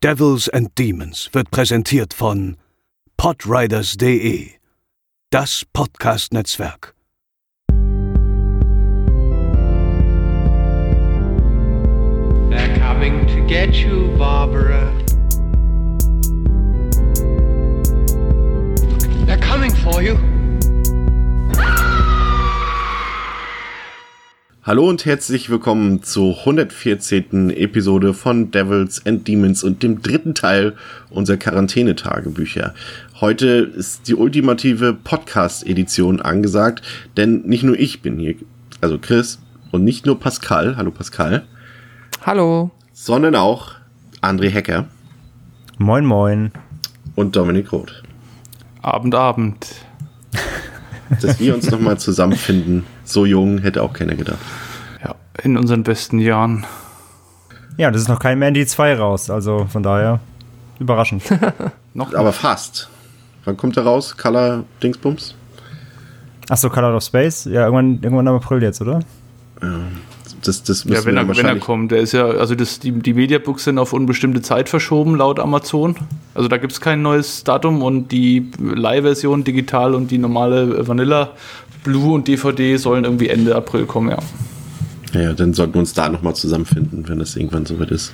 Devils and Demons wird präsentiert von podriders.de, das Podcast-Netzwerk. They're coming to get you, Barbara. They're coming for you. Hallo und herzlich willkommen zur 114. Episode von Devils and Demons und dem dritten Teil unserer Quarantänetagebücher. Heute ist die ultimative Podcast-Edition angesagt, denn nicht nur ich bin hier, also Chris, und nicht nur Pascal, hallo Pascal. Hallo. Sondern auch André Hecker. Moin moin. Und Dominik Roth. Abend. Dass wir uns nochmal zusammenfinden, so jung, hätte auch keiner gedacht. Ja, in unseren besten Jahren. Ja, das ist noch kein Mandy 2 raus, also von daher überraschend. Noch Aber fast. Wann kommt er raus? Color Dingsbums? Achso, Color of Space? Ja, irgendwann im April jetzt, oder? Das müssen ja, wenn wir er kommt. Der ist ja, also die Mediabooks sind auf unbestimmte Zeit verschoben, laut Amazon. Also da gibt es kein neues Datum und die Leihversion digital und die normale Vanilla, Blue und DVD sollen irgendwie Ende April kommen, ja. Ja, dann sollten wir uns da nochmal zusammenfinden, wenn das irgendwann soweit ist.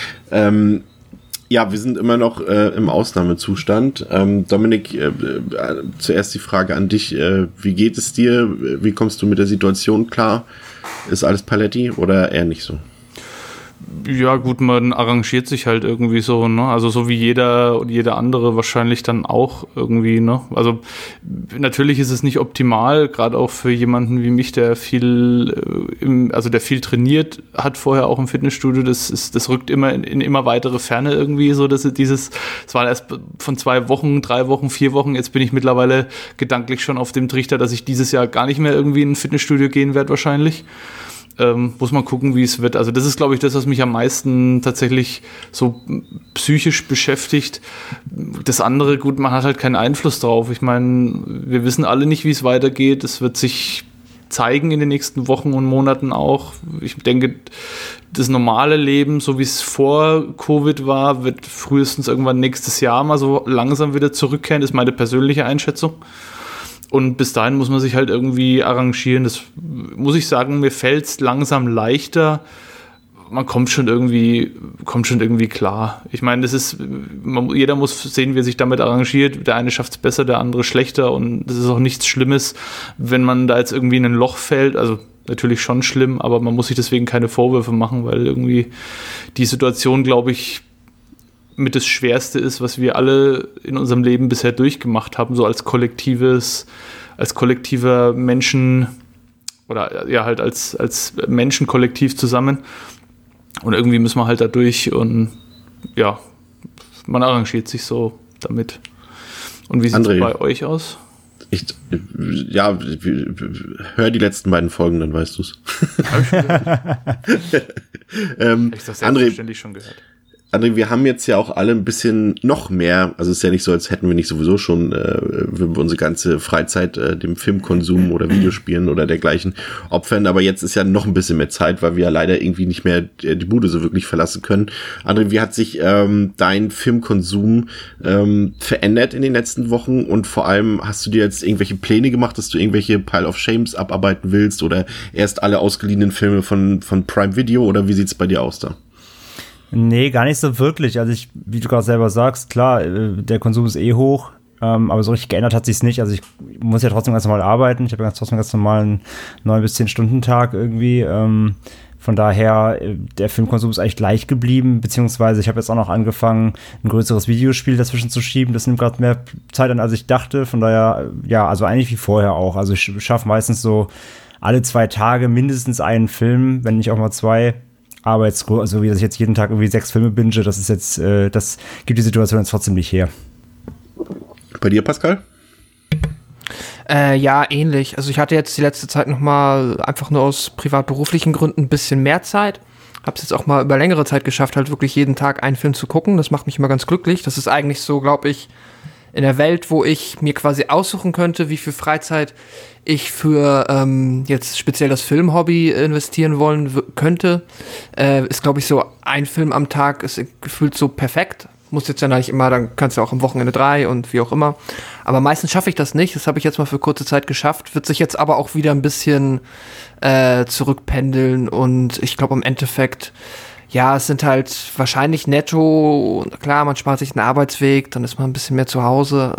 Ja, wir sind immer noch im Ausnahmezustand. Dominik, zuerst die Frage an dich. Wie geht es dir? Wie kommst du mit der Situation klar? Ist alles Paletti oder eher nicht so? Ja gut, man arrangiert sich halt irgendwie so, ne? Also so wie jeder und jeder andere wahrscheinlich dann auch irgendwie, ne? Also natürlich ist es nicht optimal, gerade auch für jemanden wie mich, der viel trainiert hat vorher auch im Fitnessstudio. Das rückt immer in immer weitere Ferne irgendwie, so dass es war erst von 2 Wochen, 3 Wochen, 4 Wochen. Jetzt bin ich mittlerweile gedanklich schon auf dem Trichter, dass ich dieses Jahr gar nicht mehr irgendwie in ein Fitnessstudio gehen werde wahrscheinlich. Muss man gucken, wie es wird. Also das ist, glaube ich, das, was mich am meisten tatsächlich so psychisch beschäftigt. Das andere, gut, man hat halt keinen Einfluss drauf. Ich meine, wir wissen alle nicht, wie es weitergeht. Es wird sich zeigen in den nächsten Wochen und Monaten auch. Ich denke, das normale Leben, so wie es vor Covid war, wird frühestens irgendwann nächstes Jahr mal so langsam wieder zurückkehren. Das ist meine persönliche Einschätzung. Und bis dahin muss man sich halt irgendwie arrangieren. Das muss ich sagen, mir fällt es langsam leichter. Man kommt schon irgendwie klar. Ich meine, jeder muss sehen, wie er sich damit arrangiert. Der eine schafft es besser, der andere schlechter. Und das ist auch nichts Schlimmes, wenn man da jetzt irgendwie in ein Loch fällt. Also natürlich schon schlimm, aber man muss sich deswegen keine Vorwürfe machen, weil irgendwie die Situation, glaube ich, mit das Schwerste ist, was wir alle in unserem Leben bisher durchgemacht haben, so als kollektiver Menschen oder ja halt als Menschenkollektiv zusammen. Und irgendwie müssen wir halt da durch und ja, man arrangiert sich so damit. Und wie sieht es bei euch aus? Hör die letzten beiden Folgen, dann weißt du es. Ich habe das selbstverständlich schon gehört. André, wir haben jetzt ja auch alle ein bisschen noch mehr, also es ist ja nicht so, als hätten wir nicht sowieso schon unsere ganze Freizeit dem Filmkonsum oder Videospielen oder dergleichen opfern, aber jetzt ist ja noch ein bisschen mehr Zeit, weil wir ja leider irgendwie nicht mehr die Bude so wirklich verlassen können. André, wie hat sich dein Filmkonsum verändert in den letzten Wochen und vor allem hast du dir jetzt irgendwelche Pläne gemacht, dass du irgendwelche Pile of Shames abarbeiten willst oder erst alle ausgeliehenen Filme von Prime Video oder wie sieht's bei dir aus da? Nee, gar nicht so wirklich. Also wie du gerade selber sagst, klar, der Konsum ist hoch, aber so richtig geändert hat sich's nicht. Also ich muss ja trotzdem ganz normal arbeiten. Ich habe ja trotzdem ganz normalen 9 bis 10 Stunden Tag irgendwie. Von daher, der Filmkonsum ist eigentlich gleich geblieben, beziehungsweise ich habe jetzt auch noch angefangen, ein größeres Videospiel dazwischen zu schieben. Das nimmt gerade mehr Zeit an, als ich dachte. Von daher, ja, also eigentlich wie vorher auch. Also ich schaffe meistens so alle 2 Tage mindestens einen Film, wenn nicht auch mal 2. Aber jetzt, so wie dass ich jetzt jeden Tag irgendwie 6 Filme binge, das ist jetzt, das gibt die Situation jetzt trotzdem nicht her. Bei dir, Pascal? Ja, ähnlich. Also ich hatte jetzt die letzte Zeit nochmal einfach nur aus privat-beruflichen Gründen ein bisschen mehr Zeit. Hab's jetzt auch mal über längere Zeit geschafft, halt wirklich jeden Tag einen Film zu gucken. Das macht mich immer ganz glücklich. Das ist eigentlich so, glaube ich, in der Welt, wo ich mir quasi aussuchen könnte, wie viel Freizeit ich für jetzt speziell das Filmhobby investieren wollen könnte, ist, glaube ich, so ein Film am Tag ist gefühlt so perfekt. Muss jetzt ja nicht immer, dann kannst du auch am Wochenende 3 und wie auch immer. Aber meistens schaffe ich das nicht. Das habe ich jetzt mal für kurze Zeit geschafft. Wird sich jetzt aber auch wieder ein bisschen zurückpendeln. Und ich glaube im Endeffekt, ja, es sind halt wahrscheinlich netto. Klar, man spart sich einen Arbeitsweg, dann ist man ein bisschen mehr zu Hause.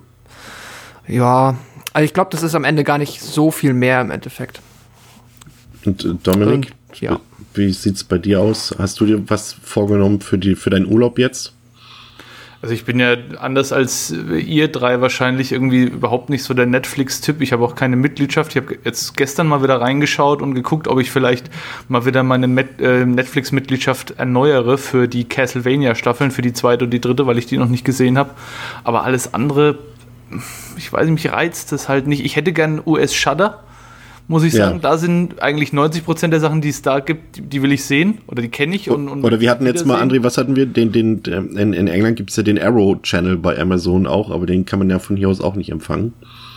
Ja, also ich glaube, das ist am Ende gar nicht so viel mehr im Endeffekt. Und Dominik, ja. Wie sieht's bei dir aus? Hast du dir was vorgenommen für deinen Urlaub jetzt? Also ich bin ja anders als ihr drei wahrscheinlich irgendwie überhaupt nicht so der Netflix-Typ. Ich habe auch keine Mitgliedschaft. Ich habe jetzt gestern mal wieder reingeschaut und geguckt, ob ich vielleicht mal wieder meine Netflix-Mitgliedschaft erneuere für die Castlevania-Staffeln, für die 2. und die 3., weil ich die noch nicht gesehen habe. Aber alles andere, ich weiß nicht, mich reizt das halt nicht. Ich hätte gern US-Shudder, muss ich sagen. Da sind eigentlich 90% der Sachen, die es da gibt, die will ich sehen oder die kenne ich. Oder wir hatten jetzt mal, André, was hatten wir? In England gibt es ja den Arrow-Channel bei Amazon auch, aber den kann man ja von hier aus auch nicht empfangen.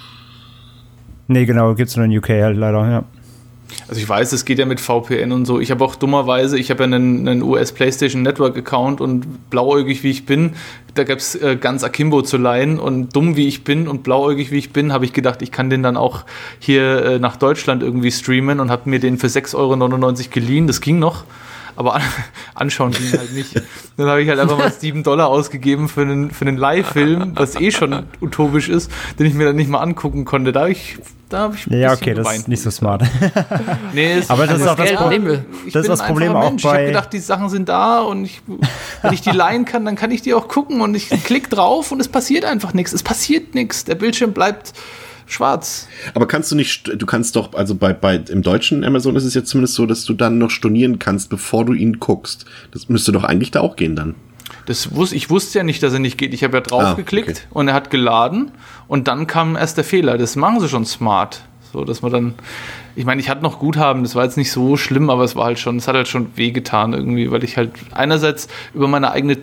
Nee, genau, gibt es nur in UK halt leider, ja. Also ich weiß, es geht ja mit VPN und so. Ich habe auch dummerweise, ich habe ja einen US-PlayStation Network-Account und blauäugig wie ich bin, da gab es ganz Akimbo zu leihen und dumm wie ich bin und blauäugig wie ich bin, habe ich gedacht, ich kann den dann auch hier nach Deutschland irgendwie streamen und habe mir den für 6,99 € geliehen. Das ging noch, aber anschauen ging halt nicht. Dann habe ich halt einfach mal $7 ausgegeben für einen Live-Film, was eh schon utopisch ist, den ich mir dann nicht mal angucken konnte. Da habe ich ja, okay, das ist nicht so smart. Nee, aber das ist auch das Problem. Das ist das Problem auch bei... Ich habe gedacht, die Sachen sind da und wenn ich die leihen kann, dann kann ich die auch gucken und ich klicke drauf und es passiert einfach nichts. Es passiert nichts. Der Bildschirm bleibt schwarz. Aber du kannst doch, also im deutschen Amazon ist es jetzt zumindest so, dass du dann noch stornieren kannst, bevor du ihn guckst. Das müsste doch eigentlich da auch gehen dann. Ich wusste ja nicht, dass er nicht geht. Ich habe ja drauf geklickt und er hat geladen und dann kam erst der Fehler. Das machen sie schon smart. So, dass man dann, ich meine, ich hatte noch Guthaben, das war jetzt nicht so schlimm, aber es hat halt schon wehgetan irgendwie, weil ich halt einerseits über meine eigene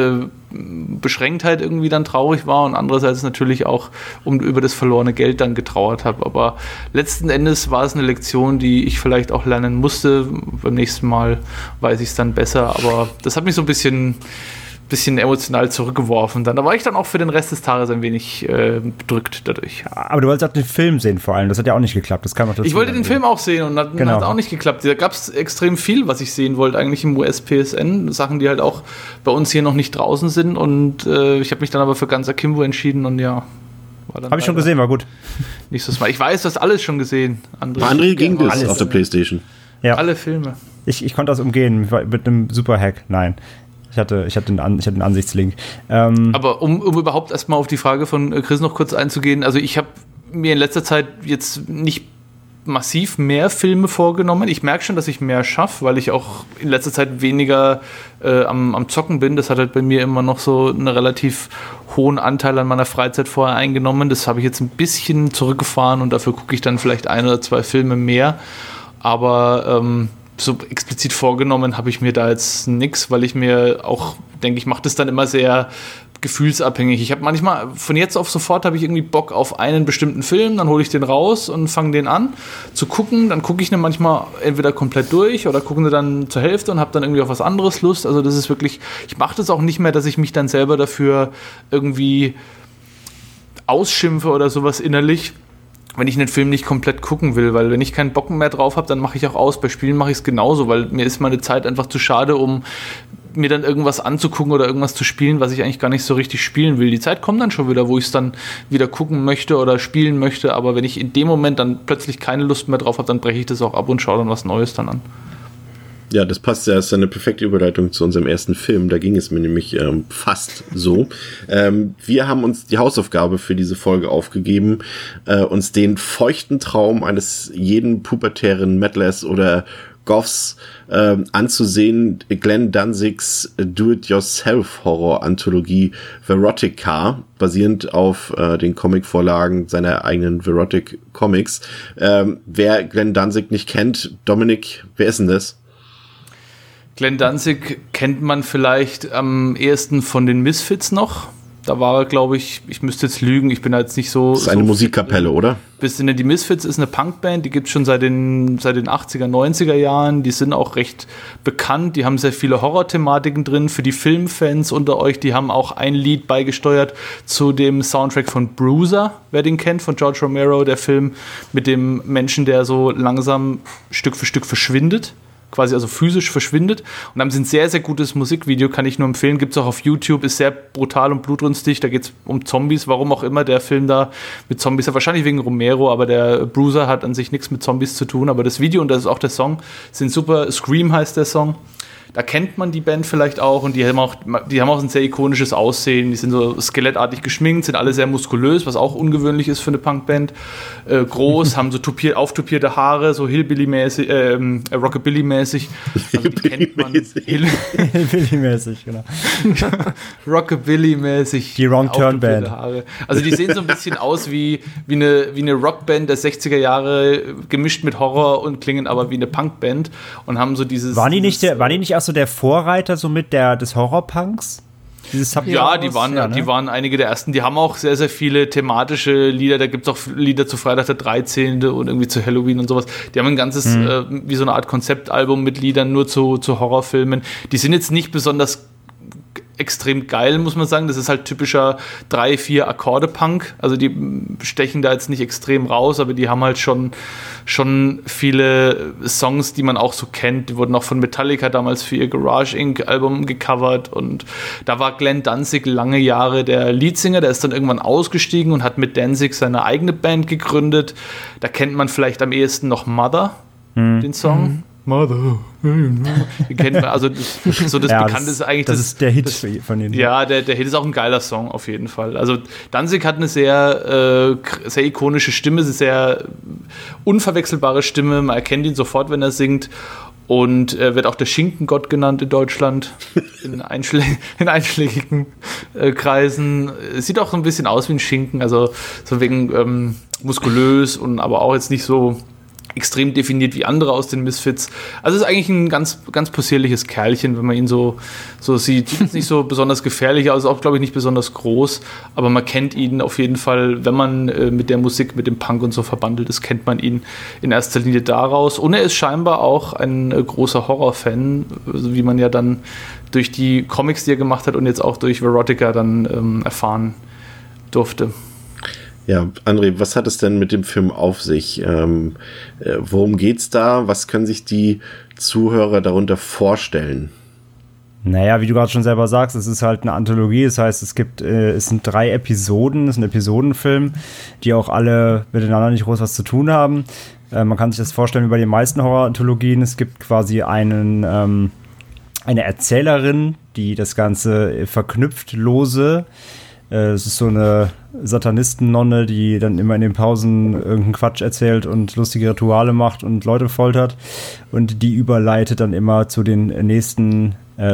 Beschränktheit irgendwie dann traurig war und andererseits natürlich auch über das verlorene Geld dann getrauert habe. Aber letzten Endes war es eine Lektion, die ich vielleicht auch lernen musste. Beim nächsten Mal weiß ich es dann besser, aber das hat mich so ein bisschen emotional zurückgeworfen. Da war ich dann auch für den Rest des Tages ein wenig bedrückt dadurch. Aber du wolltest auch den Film sehen vor allem. Das hat ja auch nicht geklappt. Das kam auch dazu. Ich wollte den Film auch sehen und hat auch nicht geklappt. Da gab es extrem viel, was ich sehen wollte, eigentlich im US-PSN. Sachen, die halt auch bei uns hier noch nicht draußen sind. Und ich habe mich dann aber für ganz Akimbo entschieden und ja. Habe ich schon gesehen, war gut. Nicht so smart. Ich weiß, du hast alles schon gesehen. André ging das alles auf der PlayStation. Ja. Alle Filme. Ich konnte das umgehen mit einem Super-Hack. Nein. Ich hatte den Ansichtslink. Aber um überhaupt erstmal auf die Frage von Chris noch kurz einzugehen, also ich habe mir in letzter Zeit jetzt nicht massiv mehr Filme vorgenommen. Ich merke schon, dass ich mehr schaffe, weil ich auch in letzter Zeit weniger am Zocken bin. Das hat halt bei mir immer noch so einen relativ hohen Anteil an meiner Freizeit vorher eingenommen. Das habe ich jetzt ein bisschen zurückgefahren und dafür gucke ich dann vielleicht 1 oder 2 Filme mehr. Aber so explizit vorgenommen habe ich mir da jetzt nichts, weil ich mir auch denke, ich mache das dann immer sehr gefühlsabhängig. Ich habe manchmal, von jetzt auf sofort habe ich irgendwie Bock auf einen bestimmten Film, dann hole ich den raus und fange den an zu gucken. Dann gucke ich ihn manchmal entweder komplett durch oder gucke ihn dann zur Hälfte und habe dann irgendwie auf was anderes Lust. Also das ist wirklich, ich mache das auch nicht mehr, dass ich mich dann selber dafür irgendwie ausschimpfe oder sowas innerlich, wenn ich einen Film nicht komplett gucken will, weil wenn ich keinen Bock mehr drauf habe, dann mache ich auch aus. Bei Spielen mache ich es genauso, weil mir ist meine Zeit einfach zu schade, um mir dann irgendwas anzugucken oder irgendwas zu spielen, was ich eigentlich gar nicht so richtig spielen will. Die Zeit kommt dann schon wieder, wo ich es dann wieder gucken möchte oder spielen möchte, aber wenn ich in dem Moment dann plötzlich keine Lust mehr drauf habe, dann breche ich das auch ab und schaue dann was Neues dann an. Ja, das passt ja, ist eine perfekte Überleitung zu unserem ersten Film. Da ging es mir nämlich fast so. Wir haben uns die Hausaufgabe für diese Folge aufgegeben, uns den feuchten Traum eines jeden pubertären Metalers oder Goths anzusehen, Glenn Danzigs Do-It-Yourself-Horror-Anthologie Verotica, basierend auf den Comicvorlagen seiner eigenen Verotic Comics. Wer Glenn Danzig nicht kennt, Dominik, wer ist denn das? Glenn Danzig kennt man vielleicht am ehesten von den Misfits noch. Da war, glaube ich müsste jetzt lügen, ich bin da jetzt nicht so... Das ist eine Musikkapelle, oder? Bisschen, die Misfits ist eine Punkband, die gibt es schon seit den 80er, 90er Jahren. Die sind auch recht bekannt, die haben sehr viele Horror-Thematiken drin. Für die Filmfans unter euch, die haben auch ein Lied beigesteuert zu dem Soundtrack von Bruiser, wer den kennt, von George Romero, der Film mit dem Menschen, der so langsam Stück für Stück verschwindet. Quasi also physisch verschwindet. Und haben sie ein sehr, sehr gutes Musikvideo, kann ich nur empfehlen. Gibt es auch auf YouTube, ist sehr brutal und blutrünstig. Da geht es um Zombies, warum auch immer der Film da mit Zombies, ja, wahrscheinlich wegen Romero, aber der Bruiser hat an sich nichts mit Zombies zu tun. Aber das Video und das ist auch der Song, sind super. Scream heißt der Song. Da kennt man die Band vielleicht auch und die haben auch ein sehr ikonisches Aussehen. Die sind so skelettartig geschminkt, sind alle sehr muskulös, was auch ungewöhnlich ist für eine Punkband. Groß, haben so auftupierte Haare, so Hillbilly-mäßig, Rockabilly-mäßig. Also die kennt man. Hillbilly-mäßig, genau. Rockabilly-mäßig. Die Wrong Turn Band. Haare. Also die sehen so ein bisschen aus wie eine Rockband der 60er Jahre, gemischt mit Horror und klingen aber wie eine Punkband und haben so dieses... Waren die nicht auch so der Vorreiter so mit des Horrorpunks? Ja, die waren einige der ersten. Die haben auch sehr, sehr viele thematische Lieder. Da gibt es auch Lieder zu Freitag der 13. und irgendwie zu Halloween und sowas. Die haben ein ganzes, wie so eine Art Konzeptalbum mit Liedern nur zu Horrorfilmen. Die sind jetzt nicht besonders extrem geil, muss man sagen. Das ist halt typischer 3-4 Akkorde-Punk. Also die stechen da jetzt nicht extrem raus, aber die haben halt schon viele Songs, die man auch so kennt. Die wurden auch von Metallica damals für ihr Garage Inc. Album gecovert und da war Glenn Danzig lange Jahre der Leadsinger. Der ist dann irgendwann ausgestiegen und hat mit Danzig seine eigene Band gegründet. Da kennt man vielleicht am ehesten noch Mother, den Song. Mother. Den kennt man, also das Bekannte ist eigentlich... Das ist der Hit von denen. Ja, der Hit ist auch ein geiler Song, auf jeden Fall. Also Danzig hat eine sehr, sehr ikonische Stimme, eine sehr unverwechselbare Stimme. Man erkennt ihn sofort, wenn er singt. Und wird auch der Schinkengott genannt in Deutschland, in einschlägigen Kreisen. Es sieht auch so ein bisschen aus wie ein Schinken, also so wegen muskulös und aber auch jetzt nicht so extrem definiert wie andere aus den Misfits. Also es ist eigentlich ein ganz, ganz possierliches Kerlchen, wenn man ihn so sieht. Sieht jetzt nicht so besonders gefährlich aus, auch glaube ich nicht besonders groß, aber man kennt ihn auf jeden Fall, wenn man mit der Musik, mit dem Punk und so verbandelt ist, kennt man ihn in erster Linie daraus. Und er ist scheinbar auch ein großer Horrorfan, wie man ja dann durch die Comics, die er gemacht hat und jetzt auch durch Verotica dann erfahren durfte. Ja, André, was hat es denn mit dem Film auf sich? Worum geht's da? Was können sich die Zuhörer darunter vorstellen? Naja, wie du gerade schon selber sagst, es ist halt eine Anthologie. Das heißt, es sind 3 Episoden, es ist ein Episodenfilm, die auch alle miteinander nicht groß was zu tun haben. Man kann sich das vorstellen wie bei den meisten Horror-Anthologien. Es gibt quasi eine Erzählerin, die das Ganze verknüpft lose. Es ist so eine Satanistennonne, die dann immer in den Pausen irgendeinen Quatsch erzählt und lustige Rituale macht und Leute foltert. Und die überleitet dann immer zu der nächsten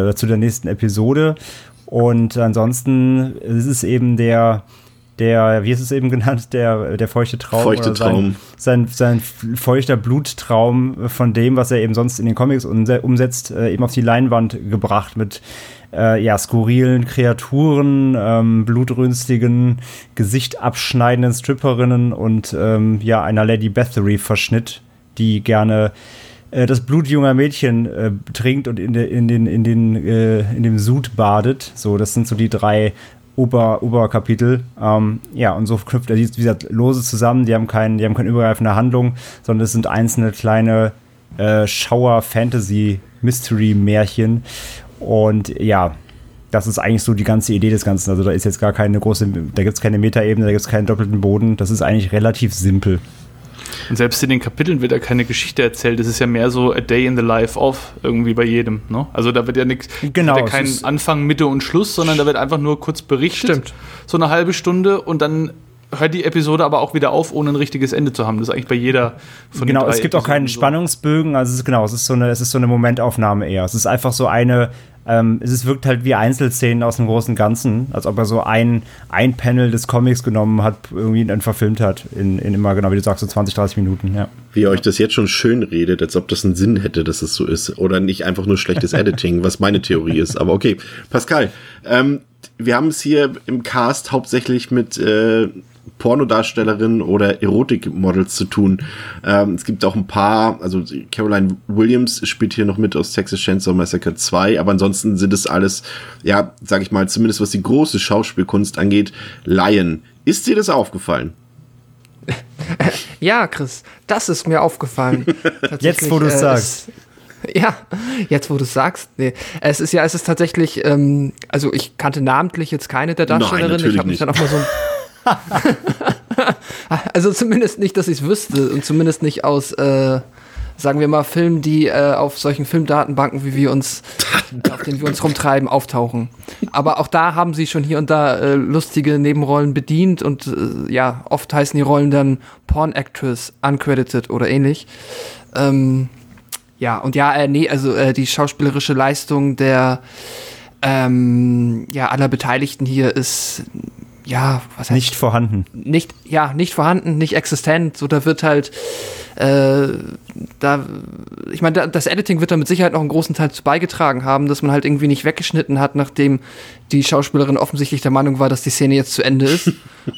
Episode. Und ansonsten ist es eben der wie ist es eben genannt, der feuchte Traum. Feuchte Traum. Sein feuchter Bluttraum von dem, was er eben sonst in den Comics umsetzt, eben auf die Leinwand gebracht mit skurrilen Kreaturen, blutrünstigen, Gesicht abschneidenden Stripperinnen und einer Lady Bathory-Verschnitt, die gerne das Blut junger Mädchen trinkt und in dem Sud badet. So, das sind so die 3 Oberkapitel. Und so knüpft er die, wie gesagt, lose zusammen. Die haben keine übergreifende Handlung, sondern es sind einzelne kleine Schauer-Fantasy-Mystery-Märchen. Und ja, das ist eigentlich so die ganze Idee des Ganzen. Also da ist jetzt da gibt es keine Metaebene, da gibt es keinen doppelten Boden. Das ist eigentlich relativ simpel. Und selbst in den Kapiteln wird ja keine Geschichte erzählt. Das ist ja mehr so a day in the life of irgendwie bei jedem. Ne? Also da wird ja nichts, genau, kein Anfang, Mitte und Schluss, sondern da wird einfach nur kurz berichtet. Stimmt. So eine halbe Stunde und dann hört die Episode aber auch wieder auf, ohne ein richtiges Ende zu haben. Das ist eigentlich bei jeder von den 3 es gibt auch keinen Spannungsbögen. Also es ist so eine Momentaufnahme eher. Es ist einfach so es wirkt halt wie Einzelszenen aus dem großen Ganzen, als ob er so ein Panel des Comics genommen hat, irgendwie dann verfilmt hat, in immer, genau wie du sagst, so 20, 30 Minuten, ja. Wie ihr euch das jetzt schon schön redet, als ob das einen Sinn hätte, dass es so ist. Oder nicht einfach nur schlechtes Editing, was meine Theorie ist. Aber okay, Pascal, wir haben es hier im Cast hauptsächlich mit Pornodarstellerinnen oder Erotikmodels zu tun. Es gibt auch ein paar, also Caroline Williams spielt hier noch mit aus Texas Chainsaw Massacre 2, aber ansonsten sind es alles, ja, sag ich mal, zumindest was die große Schauspielkunst angeht, Laien. Ist dir das aufgefallen? Ja, Chris, das ist mir aufgefallen. Jetzt, wo du es sagst. Ja, jetzt, wo du es sagst. Nee. Es ist tatsächlich, also ich kannte namentlich jetzt keine der Darstellerinnen. Nein, ich habe mich dann auch mal so also zumindest nicht, dass ich es wüsste und zumindest nicht aus, sagen wir mal, Filmen, die auf solchen Filmdatenbanken, auf denen wir uns rumtreiben, auftauchen. Aber auch da haben sie schon hier und da lustige Nebenrollen bedient und ja, oft heißen die Rollen dann Porn Actress, Uncredited oder ähnlich. Die schauspielerische Leistung der aller Beteiligten hier ist was heißt nicht vorhanden. Nicht vorhanden, nicht existent. So, da wird halt ich meine, das Editing wird da mit Sicherheit noch einen großen Teil zu beigetragen haben, dass man halt irgendwie nicht weggeschnitten hat, nachdem die Schauspielerin offensichtlich der Meinung war, dass die Szene jetzt zu Ende ist.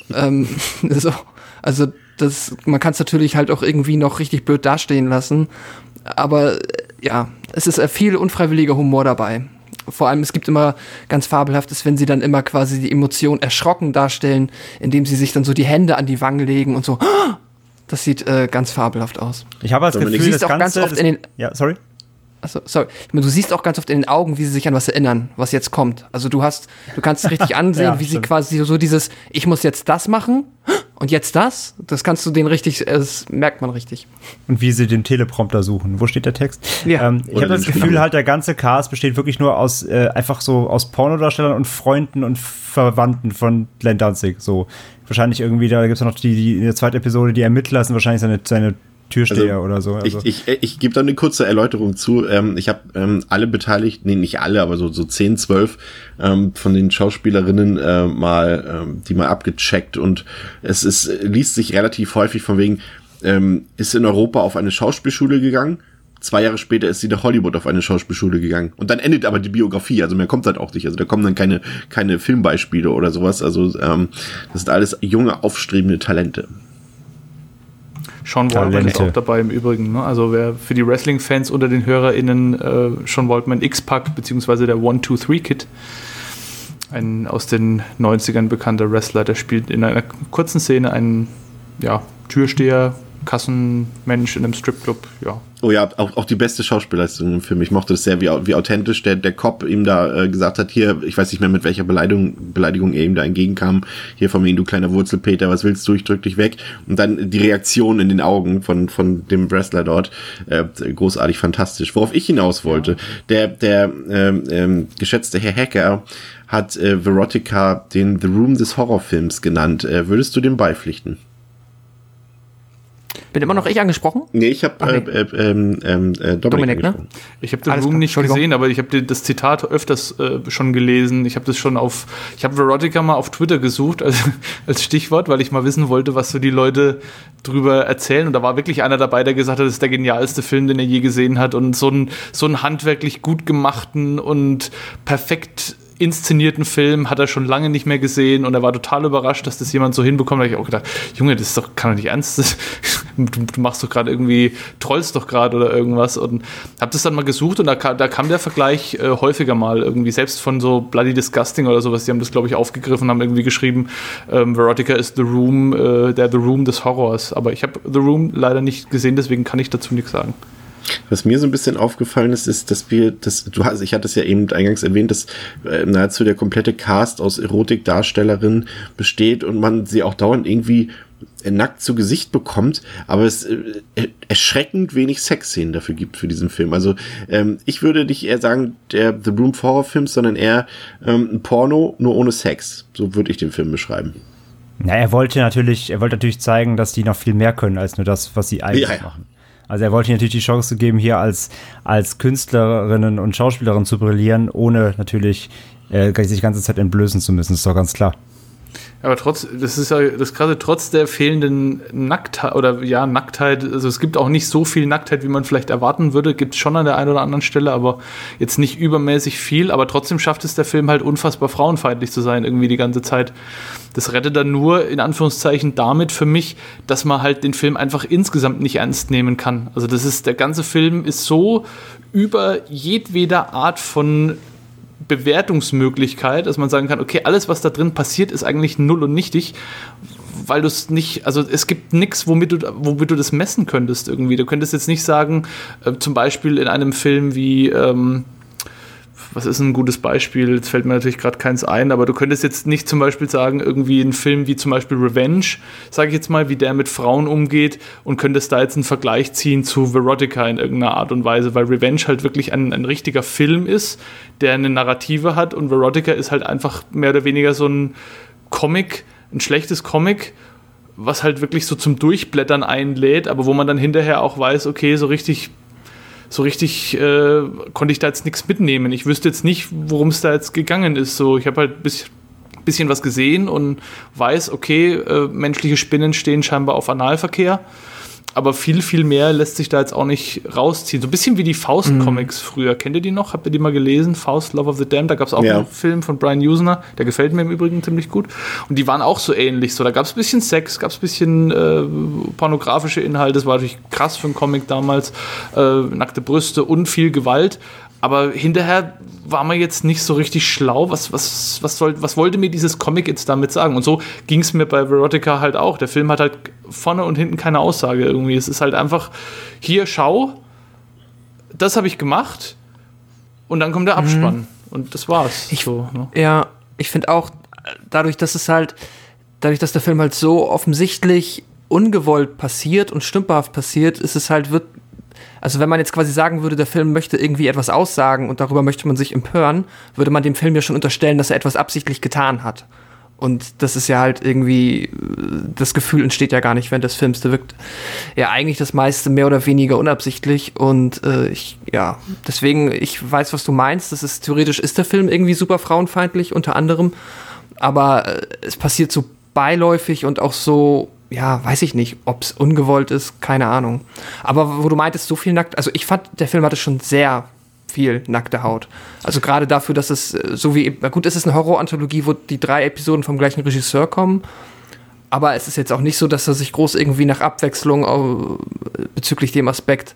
Man kann es natürlich halt auch irgendwie noch richtig blöd dastehen lassen. Aber ja, es ist viel unfreiwilliger Humor dabei. Vor allem, es gibt immer ganz Fabelhaftes, wenn sie dann immer quasi die Emotion erschrocken darstellen, indem sie sich dann so die Hände an die Wangen legen und so. Das sieht ganz fabelhaft aus. Ich habe das Gefühl, das Ganze... Ganz oft in den, sorry? Achso, sorry. Du siehst auch ganz oft in den Augen, wie sie sich an was erinnern, was jetzt kommt. Also du kannst richtig ansehen, ja, wie stimmt. sie quasi so dieses, ich muss jetzt das machen und jetzt das. Das kannst du das merkt man richtig. Und wie sie den Teleprompter suchen. Wo steht der Text? Ja. Ich habe das Gefühl, halt der ganze Cast besteht wirklich nur aus einfach so aus Pornodarstellern und Freunden und Verwandten von Glenn Danzig. So wahrscheinlich irgendwie, da gibt es noch die in der zweiten Episode, die Ermittler sind wahrscheinlich seine Türsteher oder so. Also. Ich gebe da eine kurze Erläuterung zu. Ich habe alle Beteiligten, nicht alle, aber so 10, 12 von den Schauspielerinnen die mal abgecheckt und es liest sich relativ häufig von wegen, ist in Europa auf eine Schauspielschule gegangen, 2 Jahre später ist sie nach Hollywood auf eine Schauspielschule gegangen. Und dann endet aber die Biografie, also mehr kommt halt auch nicht. Also da kommen dann keine Filmbeispiele oder sowas. Also das sind alles junge, aufstrebende Talente. Sean Waltman ist auch dabei im Übrigen. Ne? Also wer für die Wrestling-Fans unter den HörerInnen Sean Waltman X-Pac beziehungsweise der 1-2-3-Kid, ein aus den 90ern bekannter Wrestler, der spielt in einer kurzen Szene einen Türsteher, Kassenmensch in einem Stripclub, ja. Oh ja, auch die beste Schauspielleistung im Film. Ich mochte das sehr, wie authentisch der Cop ihm da gesagt hat, hier, ich weiß nicht mehr, mit welcher Beleidigung er ihm da entgegenkam, hier von mir, du kleiner Wurzelpeter, was willst du, ich drück dich weg. Und dann die Reaktion in den Augen von dem Wrestler dort, großartig, fantastisch. Worauf ich hinaus wollte, der geschätzte Herr Hacker hat Verotica den The Room des Horrorfilms genannt. Würdest du dem beipflichten? Bin immer noch ich angesprochen? Nee, ich habe Dominik, ne? Ich habe den Room nicht gesehen, aber ich habe das Zitat öfters schon gelesen. Ich habe Verotica mal auf Twitter gesucht als Stichwort, weil ich mal wissen wollte, was so die Leute drüber erzählen. Und da war wirklich einer dabei, der gesagt hat, das ist der genialste Film, den er je gesehen hat. Und so einen handwerklich gut gemachten und perfekt inszenierten Film hat er schon lange nicht mehr gesehen und er war total überrascht, dass das jemand so hinbekommt. Da habe ich auch gedacht, Junge, das kann doch nicht ernst. Du machst doch gerade irgendwie, trollst doch gerade oder irgendwas. Und habe das dann mal gesucht und da kam der Vergleich häufiger mal irgendwie, selbst von so Bloody Disgusting oder sowas. Die haben das, glaube ich, aufgegriffen und haben irgendwie geschrieben, Verotica ist The Room des Horrors. Aber ich habe The Room leider nicht gesehen, deswegen kann ich dazu nichts sagen. Was mir so ein bisschen aufgefallen ist, dass ich hatte es ja eben eingangs erwähnt, dass nahezu der komplette Cast aus Erotikdarstellerinnen besteht und man sie auch dauernd irgendwie nackt zu Gesicht bekommt, aber es erschreckend wenig Sexszenen dafür gibt für diesen Film. Also ich würde nicht eher sagen, der The Room Horrorfilm, sondern eher ein Porno, nur ohne Sex. So würde ich den Film beschreiben. Na, er wollte natürlich zeigen, dass die noch viel mehr können als nur das, was sie eigentlich machen. Also er wollte natürlich die Chance geben, hier als Künstlerinnen und Schauspielerin zu brillieren, ohne natürlich sich die ganze Zeit entblößen zu müssen, ist doch ganz klar. Aber das ist ja das Krasse, trotz der fehlenden Nacktheit, Nacktheit, also es gibt auch nicht so viel Nacktheit, wie man vielleicht erwarten würde, gibt es schon an der einen oder anderen Stelle, aber jetzt nicht übermäßig viel, aber trotzdem schafft es der Film halt unfassbar frauenfeindlich zu sein, irgendwie die ganze Zeit. Das rettet dann nur, in Anführungszeichen, damit für mich, dass man halt den Film einfach insgesamt nicht ernst nehmen kann. Also der ganze Film ist so über jedweder Art von Bewertungsmöglichkeit, dass man sagen kann, okay, alles, was da drin passiert, ist eigentlich null und nichtig, weil du es nicht, also es gibt nichts, womit du das messen könntest irgendwie. Du könntest jetzt nicht sagen, zum Beispiel in einem Film wie, was ist ein gutes Beispiel? Jetzt fällt mir natürlich gerade keins ein, aber du könntest jetzt nicht zum Beispiel sagen, irgendwie ein Film wie zum Beispiel Revenge, sage ich jetzt mal, wie der mit Frauen umgeht und könntest da jetzt einen Vergleich ziehen zu Verotica in irgendeiner Art und Weise, weil Revenge halt wirklich ein richtiger Film ist, der eine Narrative hat und Verotica ist halt einfach mehr oder weniger so ein Comic, ein schlechtes Comic, was halt wirklich so zum Durchblättern einlädt, aber wo man dann hinterher auch weiß, okay, so richtig konnte ich da jetzt nichts mitnehmen. Ich wüsste jetzt nicht, worum es da jetzt gegangen ist. So, ich habe halt ein bisschen was gesehen und weiß, okay, menschliche Spinnen stehen scheinbar auf Analverkehr. Aber viel, viel mehr lässt sich da jetzt auch nicht rausziehen. So ein bisschen wie die Faust-Comics früher. Kennt ihr die noch? Habt ihr die mal gelesen? Faust, Love of the Damned. Da gab es auch einen Film von Brian Usner. Der gefällt mir im Übrigen ziemlich gut. Und die waren auch so ähnlich. So, da gab es ein bisschen Sex, gab es ein bisschen pornografische Inhalte. Das war natürlich krass für einen Comic damals. Nackte Brüste und viel Gewalt. Aber hinterher war man jetzt nicht so richtig schlau. Was wollte mir dieses Comic jetzt damit sagen? Und so ging es mir bei Verotica halt auch. Der Film hat halt vorne und hinten keine Aussage irgendwie. Es ist halt einfach, hier, schau, das habe ich gemacht und dann kommt der Abspann. Und das war's. Ja, ich finde auch, dadurch, dass der Film halt so offensichtlich ungewollt passiert und stümperhaft passiert, ist es halt, also wenn man jetzt quasi sagen würde, der Film möchte irgendwie etwas aussagen und darüber möchte man sich empören, würde man dem Film ja schon unterstellen, dass er etwas absichtlich getan hat. Und das ist ja halt irgendwie, das Gefühl entsteht ja gar nicht während des Films. Da wirkt ja eigentlich das meiste mehr oder weniger unabsichtlich. Und deswegen, ich weiß, was du meinst. Theoretisch ist der Film irgendwie super frauenfeindlich, unter anderem. Aber es passiert so beiläufig und auch so, ja, weiß ich nicht, ob es ungewollt ist, keine Ahnung. Aber wo du meintest, so viel nackt, also ich fand, der Film hatte schon sehr viel nackte Haut. Also gerade dafür, dass es so wie, gut, es ist eine Horror-Anthologie, wo die 3 Episoden vom gleichen Regisseur kommen, aber es ist jetzt auch nicht so, dass er sich groß irgendwie nach Abwechslung bezüglich dem Aspekt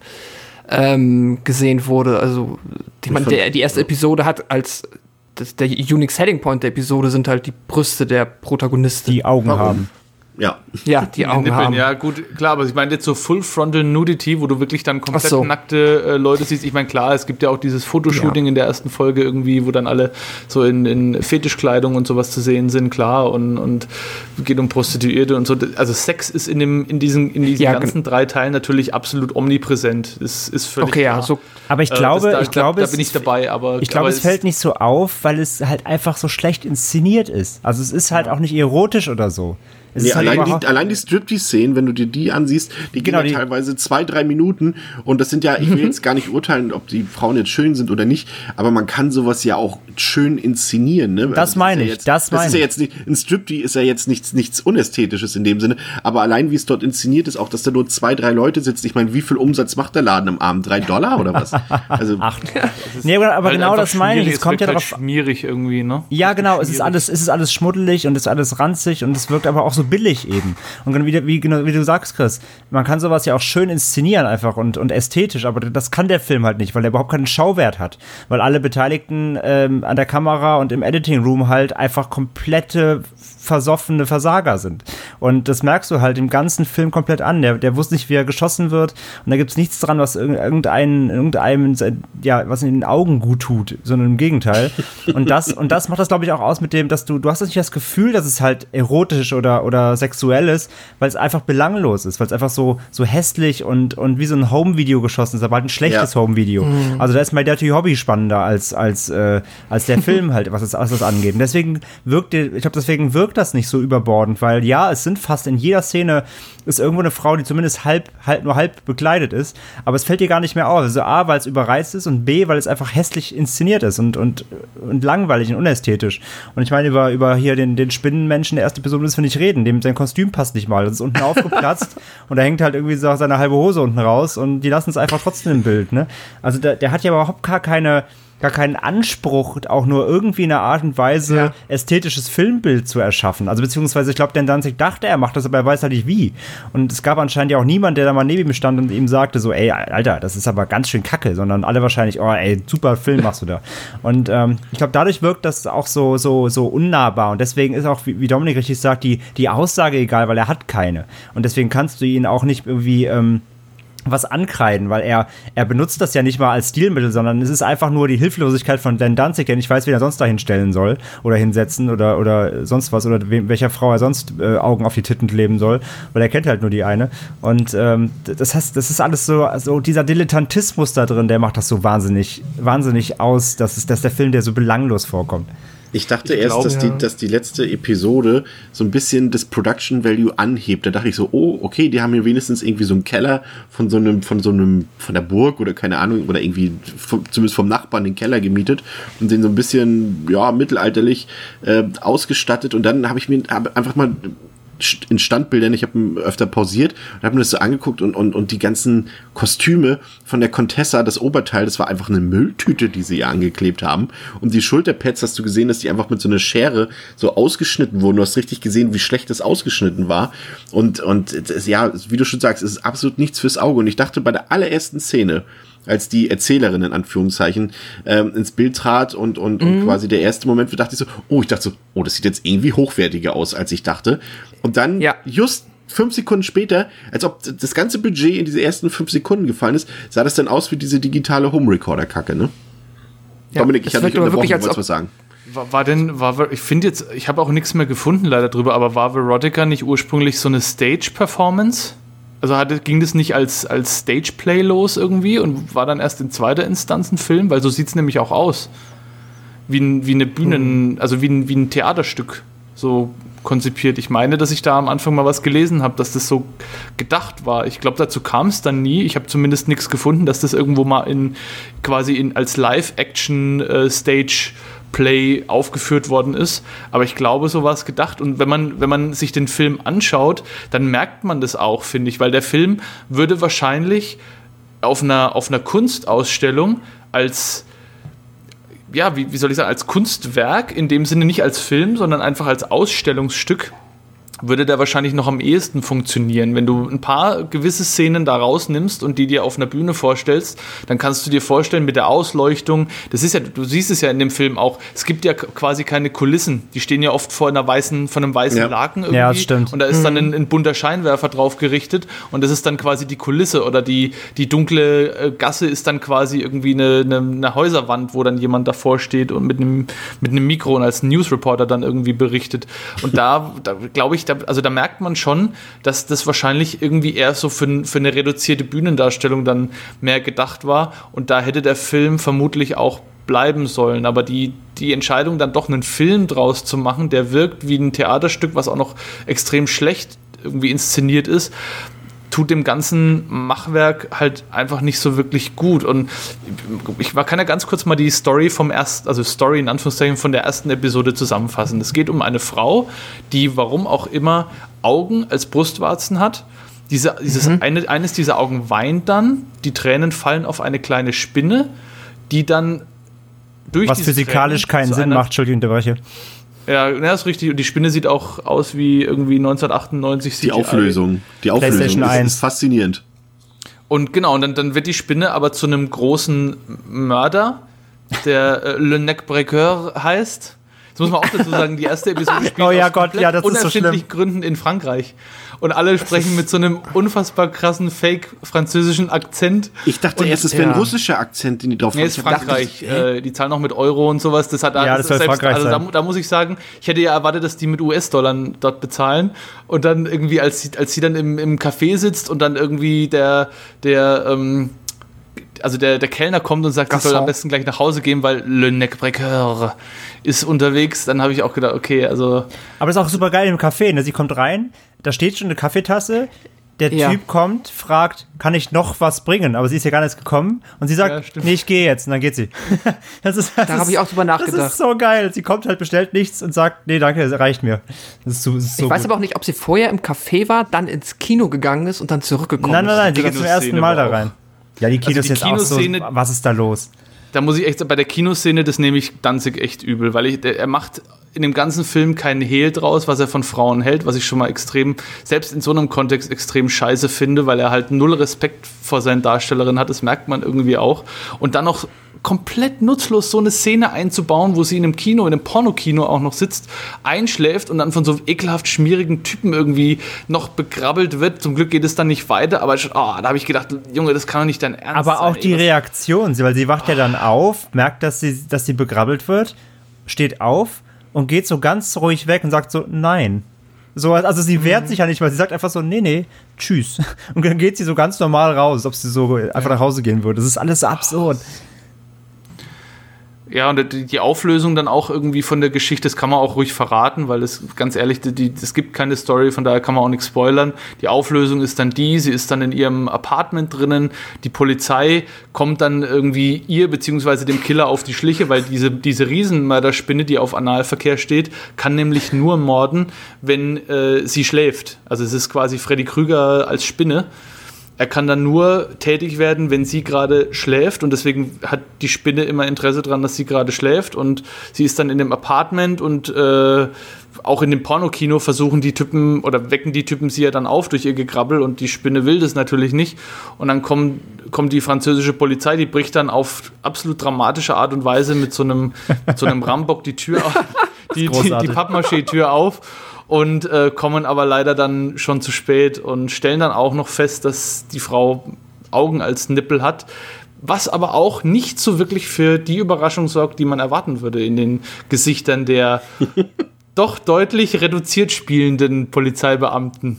gesehen wurde. Also, ich meine, die erste Episode hat der Unique Selling Point der Episode sind halt die Brüste der Protagonisten. Die Augen haben. Ja, die Augen Nippeln, haben. Ja, gut, klar, aber ich meine jetzt so Full Frontal Nudity, wo du wirklich dann komplett nackte Leute siehst. Ich meine, klar, es gibt ja auch dieses Fotoshooting in der ersten Folge irgendwie, wo dann alle so in Fetischkleidung und sowas zu sehen sind, klar, und geht um Prostituierte und so. Also Sex ist in diesen ganzen 3 Teilen natürlich absolut omnipräsent. Das ist völlig klar. So, aber ich glaube, da bin ich dabei. Aber ich glaube, es fällt nicht so auf, weil es halt einfach so schlecht inszeniert ist. Also es ist halt auch nicht erotisch oder so. Nee, allein die Striptease-Szenen, wenn du dir die ansiehst, die gehen ja teilweise 2-3 Minuten und das sind ja, ich will jetzt gar nicht urteilen, ob die Frauen jetzt schön sind oder nicht, aber man kann sowas ja auch schön inszenieren, ne? Das meine ich. Das ist ja jetzt nicht, ein Striptease ist ja jetzt nichts Unästhetisches in dem Sinne, aber allein wie es dort inszeniert ist, auch dass da nur 2-3 Leute sitzen, ich meine, wie viel Umsatz macht der Laden am Abend? $3 oder was? Also 8. Nee, aber halt genau das meine ich. Es kommt ja halt darauf schmierig irgendwie, ne? Ja, genau, es ist alles schmuddelig und es ist alles ranzig und es wirkt aber auch so billig eben. Und wie du sagst, Chris, man kann sowas ja auch schön inszenieren einfach und ästhetisch, aber das kann der Film halt nicht, weil er überhaupt keinen Schauwert hat. Weil alle Beteiligten an der Kamera und im Editing Room halt einfach komplette versoffene Versager sind. Und das merkst du halt im ganzen Film komplett an. Der wusste nicht, wie er geschossen wird und da gibt's nichts dran, was irgendeinem was in den Augen gut tut, sondern im Gegenteil. Und das macht das, glaube ich, auch aus mit dem, dass du hast nicht das Gefühl, dass es halt erotisch oder oder Sexuelles, weil es einfach belanglos ist, weil es einfach so hässlich und wie so ein Home-Video geschossen ist, aber halt ein schlechtes Home-Video. Also da ist My Dirty Hobby spannender als der Film halt, was das angeht. Und deswegen wirkt das nicht so überbordend, weil ja, es sind fast in jeder Szene ist irgendwo eine Frau, die zumindest nur halb bekleidet ist, aber es fällt dir gar nicht mehr auf. Also A, weil es überreizt ist und B, weil es einfach hässlich inszeniert ist und langweilig und unästhetisch. Und ich meine, über hier den Spinnenmenschen der erste Person das will ich reden, dem sein Kostüm passt nicht mal. Das ist unten aufgeplatzt und da hängt halt irgendwie so seine halbe Hose unten raus und die lassen es einfach trotzdem im Bild, ne? Also der hat ja überhaupt gar keinen Anspruch, auch nur irgendwie in einer Art und Weise ästhetisches Filmbild zu erschaffen. Also beziehungsweise, ich glaube, Dan Danzig dachte, er macht das, aber er weiß halt nicht wie. Und es gab anscheinend ja auch niemand, der da mal neben ihm stand und ihm sagte so, ey, Alter, das ist aber ganz schön kacke, sondern alle wahrscheinlich, oh, ey, super Film machst du da. Und ich glaube, dadurch wirkt das auch so unnahbar. Und deswegen ist auch, wie Dominik richtig sagt, die Aussage egal, weil er hat keine. Und deswegen kannst du ihn auch nicht irgendwie was ankreiden, weil er benutzt das ja nicht mal als Stilmittel, sondern es ist einfach nur die Hilflosigkeit von Dan Danzig, der nicht weiß, wen er sonst da hinstellen soll oder hinsetzen oder sonst was oder welcher Frau er sonst Augen auf die Titten kleben soll, weil er kennt halt nur die eine. Und das ist alles so dieser Dilettantismus da drin, der macht das so wahnsinnig aus, dass der Film der so belanglos vorkommt. Ich dachte dass die letzte Episode so ein bisschen das Production Value anhebt. Da dachte ich so, oh, okay, die haben hier wenigstens irgendwie so einen Keller von der Burg oder keine Ahnung, oder irgendwie zumindest vom Nachbarn den Keller gemietet und den so ein bisschen, mittelalterlich ausgestattet. Und dann habe ich mir einfach mal in Standbildern, ich habe öfter pausiert und habe mir das so angeguckt und die ganzen Kostüme von der Contessa, das Oberteil, das war einfach eine Mülltüte, die sie ihr angeklebt haben. Und die Schulterpads hast du gesehen, dass die einfach mit so einer Schere so ausgeschnitten wurden. Du hast richtig gesehen, wie schlecht das ausgeschnitten war. Und wie du schon sagst, es ist absolut nichts fürs Auge. Und ich dachte bei der allerersten Szene, als die Erzählerin in Anführungszeichen ins Bild trat und quasi der erste Moment, dachte ich so, das sieht jetzt irgendwie hochwertiger aus, als ich dachte. Und dann just 5 Sekunden später, als ob das ganze Budget in diese ersten 5 Sekunden gefallen ist, sah das dann aus wie diese digitale Home-Recorder-Kacke, ne? Ja, Dominik, ich habe dich unterbrochen, du wolltest was sagen. Ich habe auch nichts mehr gefunden leider drüber, aber war Veronica nicht ursprünglich so eine Stage-Performance? Also ging das nicht als Stageplay los irgendwie und war dann erst in zweiter Instanz ein Film? Weil so sieht es nämlich auch aus. Wie eine also wie ein Theaterstück so konzipiert. Ich meine, dass ich da am Anfang mal was gelesen habe, dass das so gedacht war. Ich glaube, dazu kam es dann nie. Ich habe zumindest nichts gefunden, dass das irgendwo mal als Live-Action-Stage-Play aufgeführt worden ist. Aber ich glaube, so war es gedacht. Und wenn man sich den Film anschaut, dann merkt man das auch, finde ich. Weil der Film würde wahrscheinlich auf einer Kunstausstellung als wie soll ich sagen, als Kunstwerk, in dem Sinne nicht als Film, sondern einfach als Ausstellungsstück, würde der wahrscheinlich noch am ehesten funktionieren. Wenn du ein paar gewisse Szenen da rausnimmst und die dir auf einer Bühne vorstellst, dann kannst du dir vorstellen, mit der Ausleuchtung, das ist ja, du siehst es ja in dem Film auch, es gibt ja quasi keine Kulissen, die stehen ja oft vor einem weißen Laken irgendwie. Ja, das stimmt. Und da ist dann ein bunter Scheinwerfer drauf gerichtet und das ist dann quasi die Kulisse oder die dunkle Gasse ist dann quasi irgendwie eine Häuserwand, wo dann jemand davor steht und mit einem Mikro und als Newsreporter dann irgendwie berichtet. Und da glaube ich, da merkt man schon, dass das wahrscheinlich irgendwie eher so für eine reduzierte Bühnendarstellung dann mehr gedacht war und da hätte der Film vermutlich auch bleiben sollen, aber die Entscheidung dann doch einen Film draus zu machen, der wirkt wie ein Theaterstück, was auch noch extrem schlecht irgendwie inszeniert ist, tut dem ganzen Machwerk halt einfach nicht so wirklich gut. Und ich kann ja ganz kurz mal die Story Story in Anführungszeichen von der ersten Episode zusammenfassen. Es geht um eine Frau, die, warum auch immer, Augen als Brustwarzen hat. Eines dieser Augen weint dann, die Tränen fallen auf eine kleine Spinne, die dann durch was physikalisch keinen Sinn macht, Entschuldigung, unterbreche. Ja, ist richtig. Und die Spinne sieht auch aus wie irgendwie 1998. Die Auflösung ist faszinierend. Und genau, und dann wird die Spinne aber zu einem großen Mörder, der Le Neck Breaker heißt, Das muss man auch dazu sagen, die erste Episode spielt aus komplett das ist so schlimm. unerfindlichen Gründen in Frankreich. Und alle sprechen mit so einem unfassbar krassen Fake-französischen Akzent. Ich dachte erst, es wäre ein russischer Akzent, den die drauf haben. Nee, ist Frankreich. Die zahlen auch mit Euro und sowas. Das hat das soll Frankreich sein. Da muss ich sagen, ich hätte ja erwartet, dass die mit US-Dollar dort bezahlen. Und dann irgendwie, als sie dann im Café sitzt und dann irgendwie der Kellner kommt und sagt, sie soll am besten gleich nach Hause gehen, weil Le Nec-Brequeur ist unterwegs. Dann habe ich auch gedacht, okay, also... Aber das ist auch super geil im Café, ne? Sie kommt rein, da steht schon eine Kaffeetasse, der Typ kommt, fragt, kann ich noch was bringen? Aber sie ist ja gar nicht gekommen und sie sagt, nee, ich gehe jetzt und dann geht sie. Da habe ich auch drüber nachgedacht. Das ist so geil. Sie kommt halt, bestellt nichts und sagt, nee, danke, das reicht mir. Das ist so ich weiß aber auch nicht, ob sie vorher im Café war, dann ins Kino gegangen ist und dann zurückgekommen ist. Nein, die geht zum ersten Mal da rein. Ja, die Kinos also die jetzt auch so, was ist da los? Da muss ich echt sagen, bei der Kinoszene, das nehme ich Danzig echt übel, weil er macht in dem ganzen Film keinen Hehl draus, was er von Frauen hält, was ich schon mal selbst in so einem Kontext extrem scheiße finde, weil er halt null Respekt vor seinen Darstellerinnen hat, das merkt man irgendwie auch. Und dann noch komplett nutzlos so eine Szene einzubauen, wo sie in einem Kino, in einem Pornokino auch noch sitzt, einschläft und dann von so ekelhaft schmierigen Typen irgendwie noch begrabbelt wird. Zum Glück geht es dann nicht weiter, aber da habe ich gedacht, Junge, das kann doch nicht dein Ernst sein. Aber auch die Reaktion, weil sie wacht ja dann auf, merkt, dass sie begrabbelt wird, steht auf und geht so ganz ruhig weg und sagt so, nein. So, also sie wehrt sich ja nicht mal, sie sagt einfach so, nee, tschüss. Und dann geht sie so ganz normal raus, als ob sie so einfach nach Hause gehen würde. Das ist alles so absurd. Ja, und die Auflösung dann auch irgendwie von der Geschichte, das kann man auch ruhig verraten, weil es, ganz ehrlich, es gibt keine Story, von daher kann man auch nichts spoilern. Die Auflösung ist dann sie ist dann in ihrem Apartment drinnen, die Polizei kommt dann irgendwie ihr beziehungsweise dem Killer auf die Schliche, weil diese Riesenmörderspinne, die auf Analverkehr steht, kann nämlich nur morden, wenn sie schläft. Also es ist quasi Freddy Krüger als Spinne. Er kann dann nur tätig werden, wenn sie gerade schläft und deswegen hat die Spinne immer Interesse daran, dass sie gerade schläft und sie ist dann in dem Apartment und auch in dem Pornokino versuchen die Typen oder wecken die Typen sie ja dann auf durch ihr Gekrabbel und die Spinne will das natürlich nicht und dann kommt die französische Polizei, die bricht dann auf absolut dramatische Art und Weise mit so einem Rambock die Tür auf, die Pappmaché-Tür auf. Und kommen aber leider dann schon zu spät und stellen dann auch noch fest, dass die Frau Augen als Nippel hat, was aber auch nicht so wirklich für die Überraschung sorgt, die man erwarten würde in den Gesichtern der doch deutlich reduziert spielenden Polizeibeamten.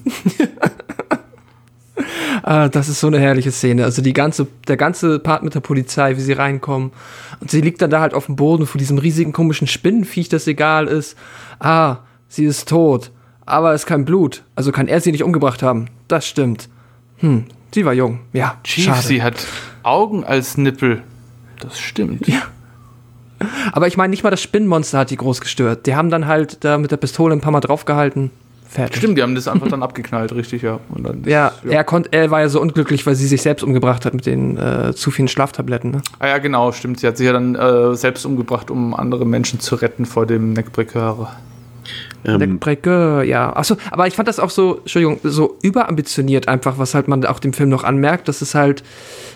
Das ist so eine herrliche Szene. Also der ganze Part mit der Polizei, wie sie reinkommen. Und sie liegt dann da halt auf dem Boden vor diesem riesigen komischen Spinnenviech, das egal ist. Sie ist tot, aber es ist kein Blut. Also kann er sie nicht umgebracht haben. Das stimmt. Sie war jung. Ja, Chief, schade. Sie hat Augen als Nippel. Das stimmt. Ja. Aber ich meine, nicht mal das Spinnenmonster hat die groß gestört. Die haben dann halt da mit der Pistole ein paar Mal draufgehalten. Fertig. Stimmt, die haben das einfach dann abgeknallt, richtig, ja. Und dann er war ja so unglücklich, weil sie sich selbst umgebracht hat mit den zu vielen Schlaftabletten. Ne? Ja, genau, stimmt. Sie hat sich ja dann selbst umgebracht, um andere Menschen zu retten vor dem Nec-Brequeur. Ja. Achso, aber ich fand das auch so, Entschuldigung, so überambitioniert einfach, was halt man auch dem Film noch anmerkt, das ist halt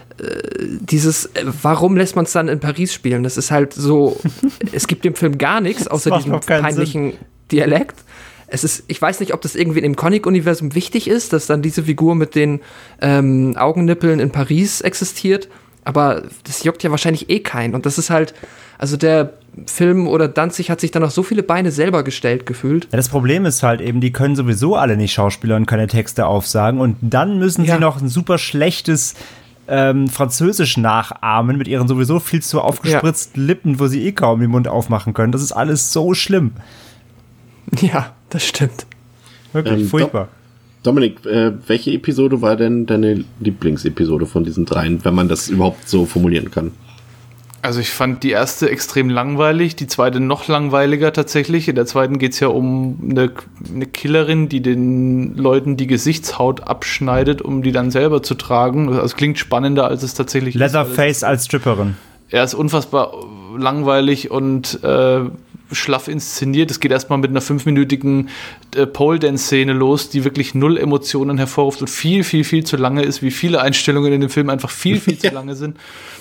warum lässt man es dann in Paris spielen? Das ist halt so, es gibt dem Film gar nichts, außer diesem peinlichen Dialekt. Ich weiß nicht, ob das irgendwie im Comic-Universum wichtig ist, dass dann diese Figur mit den Augennippeln in Paris existiert, aber das juckt ja wahrscheinlich keinen. Und das ist halt, also der Film oder Danzig hat sich dann noch so viele Beine selber gestellt gefühlt. Ja, das Problem ist halt eben, die können sowieso alle nicht Schauspieler und keine Texte aufsagen und dann müssen sie noch ein super schlechtes Französisch nachahmen mit ihren sowieso viel zu aufgespritzten Lippen, wo sie kaum den Mund aufmachen können. Das ist alles so schlimm. Ja, das stimmt. Wirklich furchtbar. Dominik, welche Episode war denn deine Lieblingsepisode von diesen dreien, wenn man das überhaupt so formulieren kann? Also ich fand die erste extrem langweilig, die zweite noch langweiliger tatsächlich. In der zweiten geht es ja um eine Killerin, die den Leuten die Gesichtshaut abschneidet, um die dann selber zu tragen. Also es klingt spannender, als es tatsächlich ist. Leatherface als Stripperin. Er ist unfassbar langweilig und schlaff inszeniert. Es geht erstmal mit einer 5-minütigen Pole-Dance-Szene los, die wirklich null Emotionen hervorruft und viel, viel, viel zu lange ist, wie viele Einstellungen in dem Film einfach viel, viel zu lange sind.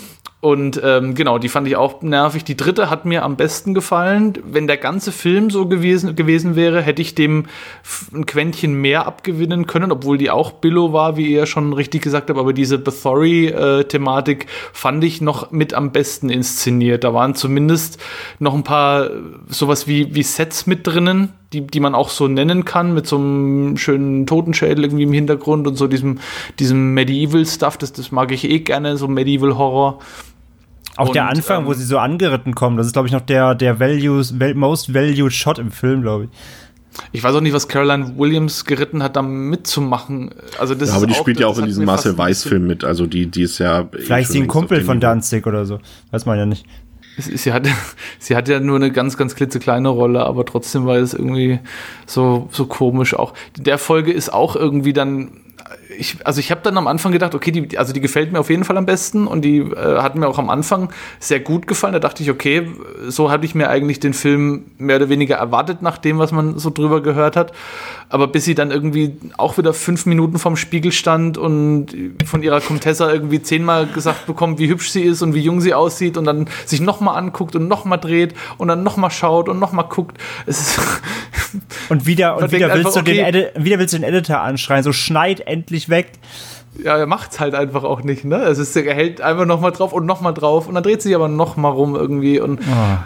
Und genau, die fand ich auch nervig. Die dritte hat mir am besten gefallen. Wenn der ganze Film so gewesen wäre, hätte ich dem ein Quäntchen mehr abgewinnen können, obwohl die auch Billow war, wie ihr schon richtig gesagt habt. Aber diese Bathory-Thematik fand ich noch mit am besten inszeniert. Da waren zumindest noch ein paar sowas wie Sets mit drinnen, die man auch so nennen kann, mit so einem schönen Totenschädel irgendwie im Hintergrund und so diesem Medieval-Stuff. Das mag ich eh gerne, so Medieval-Horror. Auch der Anfang, wo sie so angeritten kommen, das ist, glaube ich, noch der most valued Shot im Film, glaube ich. Ich weiß auch nicht, was Caroline Williams geritten hat, da mitzumachen. Also das aber ist die spielt ja auch in diesem Marcel Weiss-Film mit. Also die ist ja... Vielleicht ist sie ein Kumpel von Danzig oder so. Weiß man ja nicht. Sie hat ja nur eine ganz, ganz klitzekleine Rolle, aber trotzdem war es irgendwie so komisch auch. Der Folge ist auch irgendwie dann... Ich habe dann am Anfang gedacht, okay, die gefällt mir auf jeden Fall am besten und die hat mir auch am Anfang sehr gut gefallen. Da dachte ich, okay, so hatte ich mir eigentlich den Film mehr oder weniger erwartet, nach dem, was man so drüber gehört hat. Aber bis sie dann irgendwie auch wieder 5 Minuten vorm Spiegel stand und von ihrer Comtessa irgendwie 10-mal gesagt bekommt, wie hübsch sie ist und wie jung sie aussieht und dann sich nochmal anguckt und nochmal dreht und dann nochmal schaut und nochmal guckt. Es ist und wieder willst du den Editor anschreien, so schneid endlich weg. Ja, er macht's halt einfach auch nicht, ne? Er hält einfach nochmal drauf und dann dreht sich aber nochmal rum irgendwie und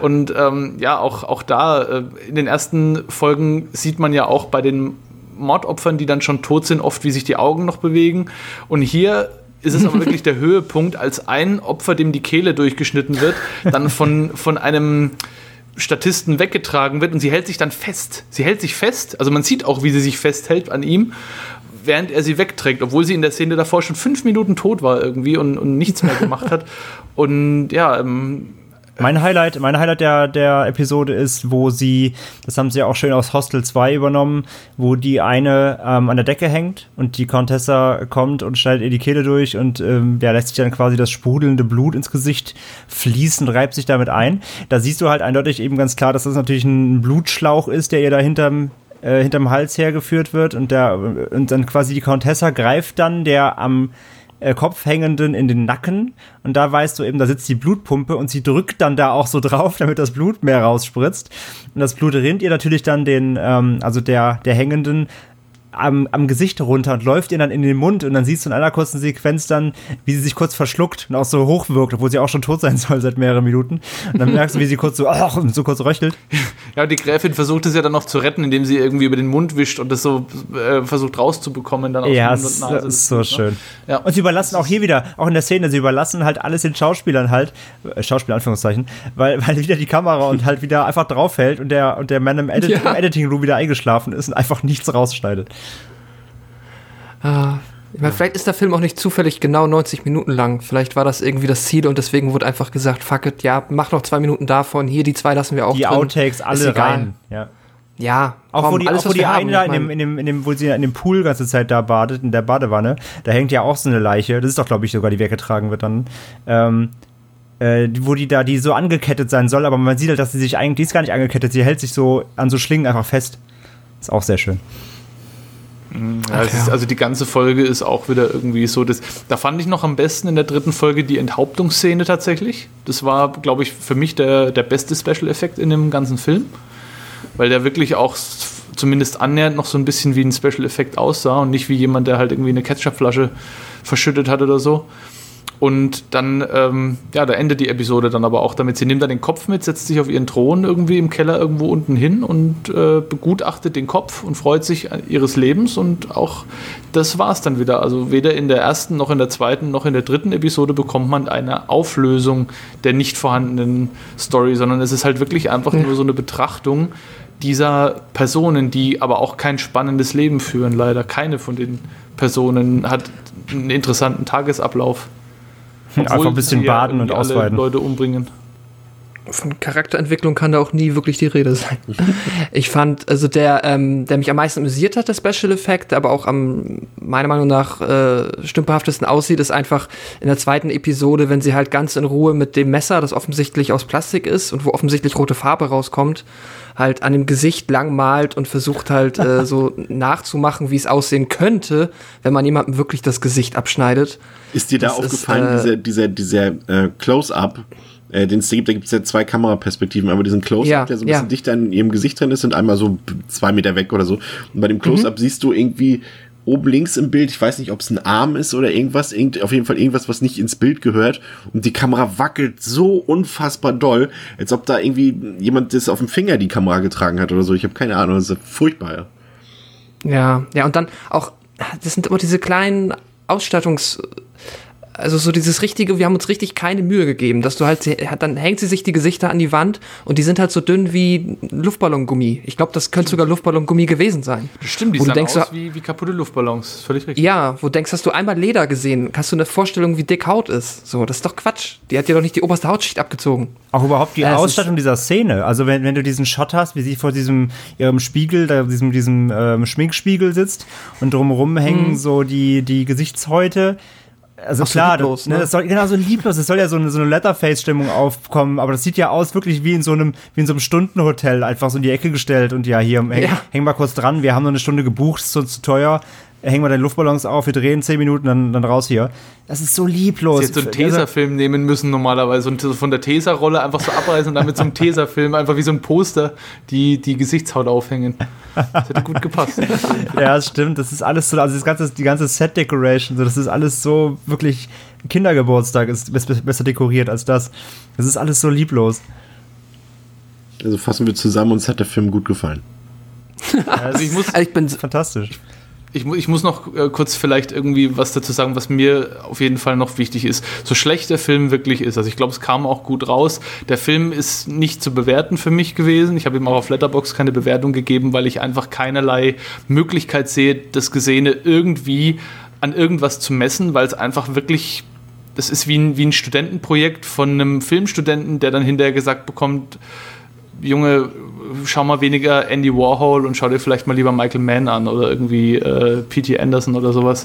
auch da in den ersten Folgen sieht man ja auch bei den Mordopfern, die dann schon tot sind, oft wie sich die Augen noch bewegen und hier ist es aber wirklich der Höhepunkt, als ein Opfer, dem die Kehle durchgeschnitten wird, dann von einem Statisten weggetragen wird und sie hält sich dann fest. Sie hält sich fest, also man sieht auch, wie sie sich festhält an ihm, während er sie wegträgt, obwohl sie in der Szene davor schon 5 Minuten tot war irgendwie und nichts mehr gemacht hat. Und ja, Mein Highlight der Episode ist, wo sie, das haben sie ja auch schön aus Hostel 2 übernommen, wo die eine an der Decke hängt und die Contessa kommt und schneidet ihr die Kehle durch und lässt sich dann quasi das sprudelnde Blut ins Gesicht fließen, reibt sich damit ein. Da siehst du halt eindeutig eben ganz klar, dass das natürlich ein Blutschlauch ist, der ihr da hinterm Hals hergeführt wird und dann quasi die Contessa greift dann der am Kopf hängenden in den Nacken und da weißt du eben, da sitzt die Blutpumpe und sie drückt dann da auch so drauf, damit das Blut mehr rausspritzt und das Blut rinnt ihr natürlich dann der Hängenden am Gesicht runter und läuft ihr dann in den Mund und dann siehst du in einer kurzen Sequenz dann, wie sie sich kurz verschluckt und auch so hochwirkt, obwohl sie auch schon tot sein soll seit mehreren Minuten. Und dann merkst du, wie sie kurz so kurz röchelt. Ja, und die Gräfin versucht es ja dann noch zu retten, indem sie irgendwie über den Mund wischt und das so versucht rauszubekommen. Dann aus ja, Mund und Nase. Das ist so ne? schön. Ja. Und sie überlassen auch hier wieder, auch in der Szene, sie überlassen halt alles den Schauspielern halt, Schauspieler Anführungszeichen, weil wieder die Kamera und halt wieder einfach draufhält und der Mann im Editing Room wieder eingeschlafen ist und einfach nichts rausschneidet. Ich meine, vielleicht ist der Film auch nicht zufällig genau 90 Minuten lang. Vielleicht war das irgendwie das Ziel und deswegen wurde einfach gesagt, fuck it, ja, mach noch 2 Minuten davon, hier die 2 lassen wir auch die drin. Die Outtakes alle rein. Ja, auch wo die eine da wo sie in dem Pool ganze Zeit da badet, in der Badewanne, da hängt ja auch so eine Leiche, das ist doch, glaube ich, sogar, die weggetragen wird dann, wo die so angekettet sein soll, aber man sieht halt, dass die ist gar nicht angekettet, sie hält sich so an so Schlingen einfach fest. Ist auch sehr schön. Ja, also die ganze Folge ist auch wieder irgendwie so, da fand ich noch am besten in der 3. Folge die Enthauptungsszene tatsächlich. Das war, glaube ich, für mich der beste Special-Effekt in dem ganzen Film, weil der wirklich auch zumindest annähernd noch so ein bisschen wie ein Special-Effekt aussah und nicht wie jemand, der halt irgendwie eine Ketchupflasche verschüttet hat oder so. Und dann, da endet die Episode dann aber auch damit. Sie nimmt dann den Kopf mit, setzt sich auf ihren Thron irgendwie im Keller irgendwo unten hin und begutachtet den Kopf und freut sich ihres Lebens. Und auch das war's dann wieder. Also weder in der ersten, noch in der zweiten, noch in der 3. Episode bekommt man eine Auflösung der nicht vorhandenen Story, sondern es ist halt wirklich einfach nur so eine Betrachtung dieser Personen, die aber auch kein spannendes Leben führen. Leider keine von den Personen hat einen interessanten Tagesablauf. Einfach ein bisschen baden und ausweiten. Leute umbringen. Von Charakterentwicklung kann da auch nie wirklich die Rede sein. Ich fand, also der mich am meisten amüsiert hat, der Special Effect, aber auch meiner Meinung nach stümperhaftesten aussieht, ist einfach in der zweiten Episode, wenn sie halt ganz in Ruhe mit dem Messer, das offensichtlich aus Plastik ist und wo offensichtlich rote Farbe rauskommt, halt an dem Gesicht lang malt und versucht halt so nachzumachen, wie es aussehen könnte, wenn man jemandem wirklich das Gesicht abschneidet. Ist dir da aufgefallen, dieser Close-Up, den es gibt es ja 2 Kameraperspektiven, aber diesen Close-Up, der so ein bisschen dichter in ihrem Gesicht drin ist und einmal so 2 Meter weg oder so. Und bei dem Close-Up siehst du irgendwie oben links im Bild, ich weiß nicht, ob es ein Arm ist oder irgendwas, auf jeden Fall irgendwas, was nicht ins Bild gehört. Und die Kamera wackelt so unfassbar doll, als ob da irgendwie jemand das auf dem Finger die Kamera getragen hat oder so. Ich habe keine Ahnung, das ist furchtbar. Ja, und dann auch, das sind immer diese kleinen also so dieses richtige, wir haben uns richtig keine Mühe gegeben, dass du halt, dann hängt sie sich die Gesichter an die Wand und die sind halt so dünn wie Luftballongummi. Ich glaube, das könnte sogar Luftballongummi gewesen sein. Stimmt, die sahen aus wie kaputte Luftballons, völlig richtig. Ja, wo du denkst, hast du einmal Leder gesehen, hast du eine Vorstellung, wie dick Haut ist. So, das ist doch Quatsch. Die hat dir doch nicht die oberste Hautschicht abgezogen. Auch überhaupt die Ausstattung dieser Szene. Also wenn du diesen Shot hast, wie sie vor ihrem Spiegel, diesem Schminkspiegel sitzt und drumherum hängen so die Gesichtshäute. Also klar, lieblos, das soll genau so lieblos, es soll ja so eine Letterface-Stimmung aufkommen, aber das sieht ja aus wirklich wie in so einem Stundenhotel, einfach so in die Ecke gestellt und hier, häng mal kurz dran, wir haben noch eine Stunde gebucht, ist sonst zu teuer, hängen wir deine Luftballons auf, wir drehen 10 Minuten, dann raus hier. Das ist so lieblos. Sie hätte so einen Tesafilm nehmen müssen normalerweise und von der Tesa-Rolle einfach so abreißen und dann mit so einem Tesafilm einfach wie so ein Poster die Gesichtshaut aufhängen. Das hätte gut gepasst. Ja, das stimmt. Das ist alles so, also die ganze Set-Decoration, so, das ist alles so wirklich, Kindergeburtstag ist besser dekoriert als das. Das ist alles so lieblos. Also fassen wir zusammen, uns hat der Film gut gefallen. Also ich bin fantastisch. Ich muss noch kurz vielleicht irgendwie was dazu sagen, was mir auf jeden Fall noch wichtig ist. So schlecht der Film wirklich ist, also ich glaube, es kam auch gut raus. Der Film ist nicht zu bewerten für mich gewesen. Ich habe ihm auch auf Letterboxd keine Bewertung gegeben, weil ich einfach keinerlei Möglichkeit sehe, das Gesehene irgendwie an irgendwas zu messen, weil es einfach wirklich, das ist wie ein Studentenprojekt von einem Filmstudenten, der dann hinterher gesagt bekommt, Junge, schau mal weniger Andy Warhol und schau dir vielleicht mal lieber Michael Mann an oder irgendwie P.T. Anderson oder sowas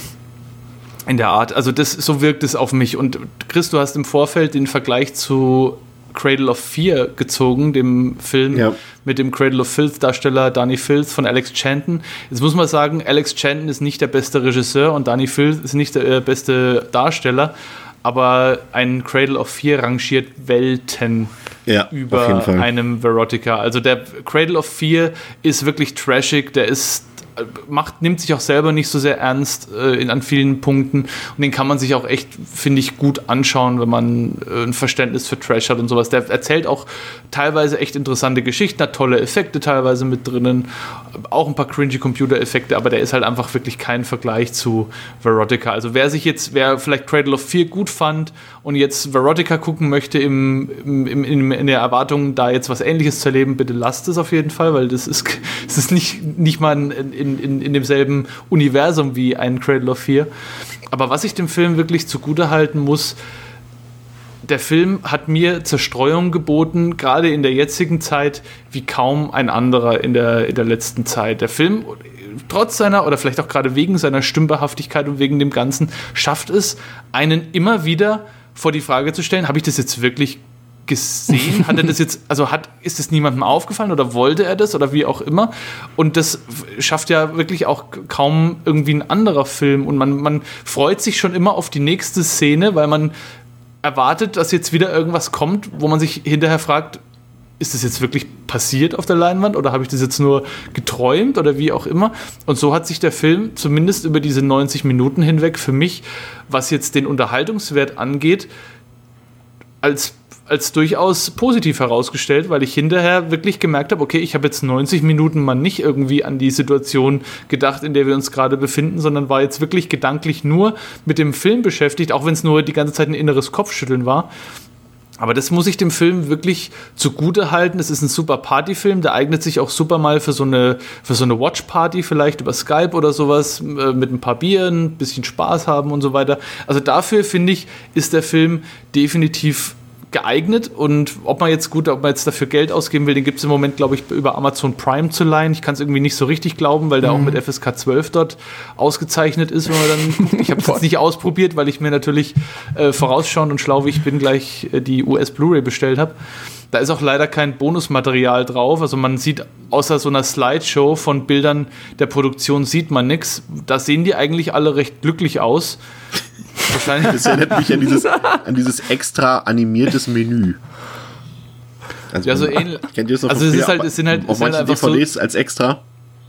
in der Art. Also so wirkt es auf mich. Und Chris, du hast im Vorfeld den Vergleich zu Cradle of Fear gezogen, dem Film mit dem Cradle of Filth Darsteller Danny Filth von Alex Chanton. Jetzt muss man sagen, Alex Chanton ist nicht der beste Regisseur und Danny Filth ist nicht der beste Darsteller, aber ein Cradle of Fear rangiert Welten über einem Verotica. Also der Cradle of Fear ist wirklich trashig, der nimmt sich auch selber nicht so sehr ernst an vielen Punkten und den kann man sich auch echt, finde ich, gut anschauen, wenn man ein Verständnis für Trash hat und sowas. Der erzählt auch teilweise echt interessante Geschichten, hat tolle Effekte teilweise mit drinnen, auch ein paar cringy Computereffekte, aber der ist halt einfach wirklich kein Vergleich zu Verotica. Also wer vielleicht Cradle of Fear gut fand und jetzt Verotica gucken möchte in der Erwartung, da jetzt was Ähnliches zu erleben, bitte lasst es auf jeden Fall, weil das ist nicht mal in demselben Universum wie ein Cradle of Fear. Aber was ich dem Film wirklich zugutehalten muss, der Film hat mir Zerstreuung geboten, gerade in der jetzigen Zeit, wie kaum ein anderer in der letzten Zeit. Der Film, trotz seiner, oder vielleicht auch gerade wegen seiner Stümperhaftigkeit und wegen dem Ganzen, schafft es, einen immer wieder vor die Frage zu stellen, habe ich das jetzt wirklich gesehen? Hat er das jetzt, ist es niemandem aufgefallen oder wollte er das oder wie auch immer? Und das schafft ja wirklich auch kaum irgendwie ein anderer Film und man freut sich schon immer auf die nächste Szene, weil man erwartet, dass jetzt wieder irgendwas kommt, wo man sich hinterher fragt, ist das jetzt wirklich passiert auf der Leinwand oder habe ich das jetzt nur geträumt oder wie auch immer? Und so hat sich der Film zumindest über diese 90 Minuten hinweg für mich, was jetzt den Unterhaltungswert angeht, als durchaus positiv herausgestellt, weil ich hinterher wirklich gemerkt habe, okay, ich habe jetzt 90 Minuten mal nicht irgendwie an die Situation gedacht, in der wir uns gerade befinden, sondern war jetzt wirklich gedanklich nur mit dem Film beschäftigt, auch wenn es nur die ganze Zeit ein inneres Kopfschütteln war. Aber das muss ich dem Film wirklich zugute halten. Es ist ein super Partyfilm, der eignet sich auch super mal für so eine Watch-Party vielleicht über Skype oder sowas, mit ein paar Bieren, ein bisschen Spaß haben und so weiter. Also dafür, finde ich, ist der Film definitiv geeignet und ob man jetzt dafür Geld ausgeben will, den gibt es im Moment, glaube ich, über Amazon Prime zu leihen. Ich kann es irgendwie nicht so richtig glauben, weil der auch mit FSK 12 dort ausgezeichnet ist, wenn man dann guckt. Ich habe es jetzt nicht ausprobiert, weil ich mir natürlich vorausschauend und schlau wie ich bin gleich die US Blu-ray bestellt habe. Da ist auch leider kein Bonusmaterial drauf. Also man sieht außer so einer Slideshow von Bildern der Produktion sieht man nichts. Da sehen die eigentlich alle recht glücklich aus. Wahrscheinlich. Das erinnert mich an dieses extra animiertes Menü. Also, ja, so ähnlich. Kennt ihr das noch? Also es sind halt auf manchen DVDs so als extra.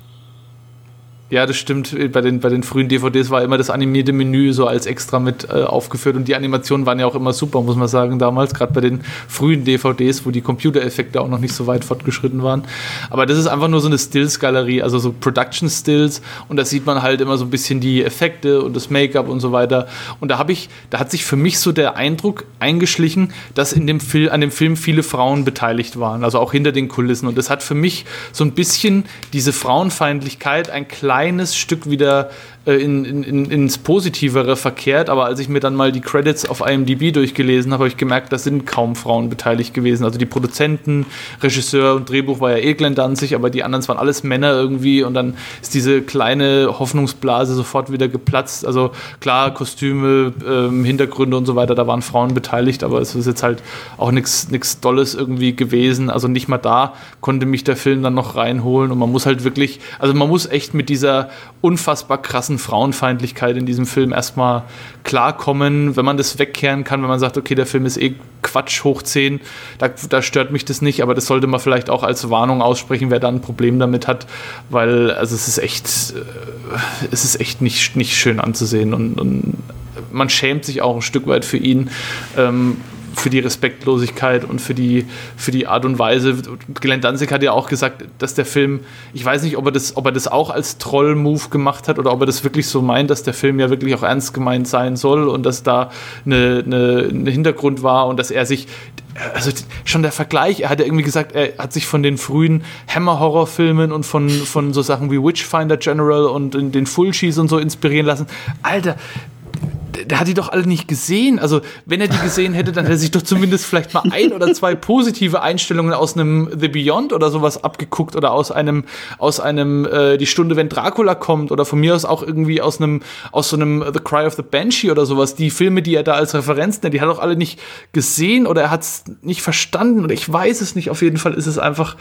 Ja, das stimmt. Bei den frühen DVDs war immer das animierte Menü so als extra mit aufgeführt und die Animationen waren ja auch immer super, muss man sagen, damals, gerade bei den frühen DVDs, wo die Computereffekte auch noch nicht so weit fortgeschritten waren. Aber das ist einfach nur so eine Stills-Galerie, also so Production-Stills und da sieht man halt immer so ein bisschen die Effekte und das Make-up und so weiter. Und da hat sich für mich so der Eindruck eingeschlichen, dass an dem Film viele Frauen beteiligt waren, also auch hinter den Kulissen. Und das hat für mich so ein bisschen diese Frauenfeindlichkeit ein kleines Stück wieder ins Positivere verkehrt, aber als ich mir dann mal die Credits auf IMDb durchgelesen habe, habe ich gemerkt, da sind kaum Frauen beteiligt gewesen. Also die Produzenten, Regisseur und Drehbuch war ja Glenn Danzig, aber die anderen waren alles Männer irgendwie und dann ist diese kleine Hoffnungsblase sofort wieder geplatzt. Also klar, Kostüme, Hintergründe und so weiter, da waren Frauen beteiligt, aber es ist jetzt halt auch nichts Dolles irgendwie gewesen. Also nicht mal da konnte mich der Film dann noch reinholen und man muss halt wirklich, also man muss echt mit dieser unfassbar krassen Frauenfeindlichkeit in diesem Film erstmal klarkommen, wenn man das wegkehren kann, wenn man sagt, okay, der Film ist Quatsch hoch 10, da stört mich das nicht, aber das sollte man vielleicht auch als Warnung aussprechen, wer da ein Problem damit hat, weil also es ist echt nicht schön anzusehen und man schämt sich auch ein Stück weit für ihn, für die Respektlosigkeit und für die Art und Weise. Glenn Danzig hat ja auch gesagt, dass der Film, ich weiß nicht, ob er das auch als Troll-Move gemacht hat oder ob er das wirklich so meint, dass der Film ja wirklich auch ernst gemeint sein soll und dass da ein Hintergrund war und dass er sich, also schon der Vergleich, er hat ja irgendwie gesagt, er hat sich von den frühen Hammer-Horror-Filmen und von so Sachen wie Witchfinder General und den Fulcis und so inspirieren lassen. Alter, der hat die doch alle nicht gesehen. Also, wenn er die gesehen hätte, dann hätte er sich doch zumindest vielleicht mal 1 oder 2 positive Einstellungen aus einem The Beyond oder sowas abgeguckt oder aus einem Die Stunde, wenn Dracula kommt oder von mir aus auch irgendwie aus so einem The Cry of the Banshee oder sowas. Die Filme, die er da als Referenz nennt, die hat er auch alle nicht gesehen oder er hat es nicht verstanden oder ich weiß es nicht. Auf jeden Fall ist es einfach,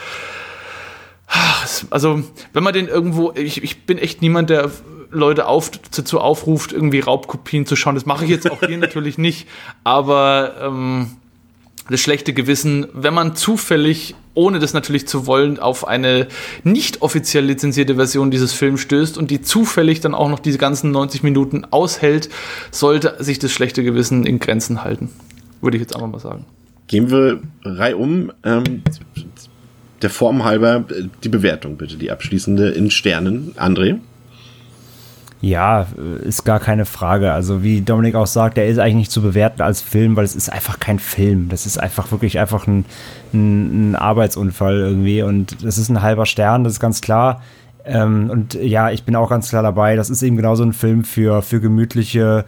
also, wenn man den irgendwo, ich bin echt niemand, der Leute dazu aufruft, irgendwie Raubkopien zu schauen. Das mache ich jetzt auch hier natürlich nicht. Aber das schlechte Gewissen, wenn man zufällig, ohne das natürlich zu wollen, auf eine nicht offiziell lizenzierte Version dieses Films stößt und die zufällig dann auch noch diese ganzen 90 Minuten aushält, sollte sich das schlechte Gewissen in Grenzen halten. Würde ich jetzt einfach mal sagen. Gehen wir reihum. Der Form halber die Bewertung bitte, die abschließende in Sternen. André? Ja, ist gar keine Frage. Also wie Dominik auch sagt, der ist eigentlich nicht zu bewerten als Film, weil es ist einfach kein Film. Das ist einfach wirklich einfach ein Arbeitsunfall irgendwie und das ist ein halber Stern, das ist ganz klar. Und ja, ich bin auch ganz klar dabei. Das ist eben genauso ein Film für gemütliche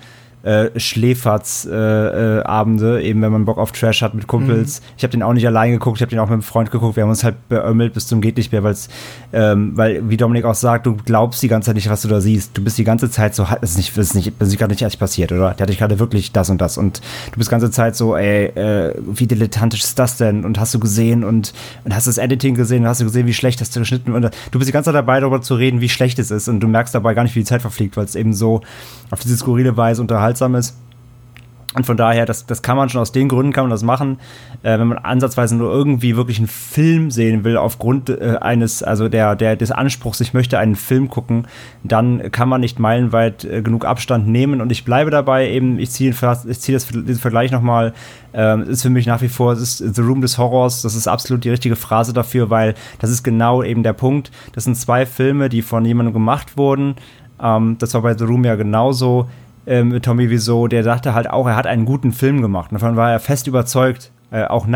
Schläferz-Abende, eben wenn man Bock auf Trash hat mit Kumpels. Ich habe den auch nicht allein geguckt, ich habe den auch mit einem Freund geguckt, wir haben uns halt beömmelt bis zum geht nicht mehr, weil, wie Dominik auch sagt, du glaubst die ganze Zeit nicht, was du da siehst. Du bist die ganze Zeit so, das ist gerade nicht erst passiert, oder? Der hat dich gerade wirklich das und das und du bist die ganze Zeit so, wie dilettantisch ist das denn? Und hast du gesehen und hast das Editing gesehen und hast du gesehen, wie schlecht hast du geschnitten und du bist die ganze Zeit dabei, darüber zu reden, wie schlecht es ist und du merkst dabei gar nicht, wie die Zeit verfliegt, weil es eben so auf diese skurrile Weise unterhaltsam ist. Und von daher, das kann man schon aus den Gründen kann man das machen, wenn man ansatzweise nur irgendwie wirklich einen Film sehen will, aufgrund des Anspruchs, ich möchte einen Film gucken, dann kann man nicht meilenweit genug Abstand nehmen und ich bleibe dabei eben, ich ziehe den Vergleich nochmal, ist für mich nach wie vor, es ist The Room des Horrors, das ist absolut die richtige Phrase dafür, weil das ist genau eben der Punkt, das sind 2 Filme, die von jemandem gemacht wurden, das war bei The Room ja genauso, Tommy Wiseau, der sagte halt auch, er hat einen guten Film gemacht. Und davon war er fest überzeugt, auch nach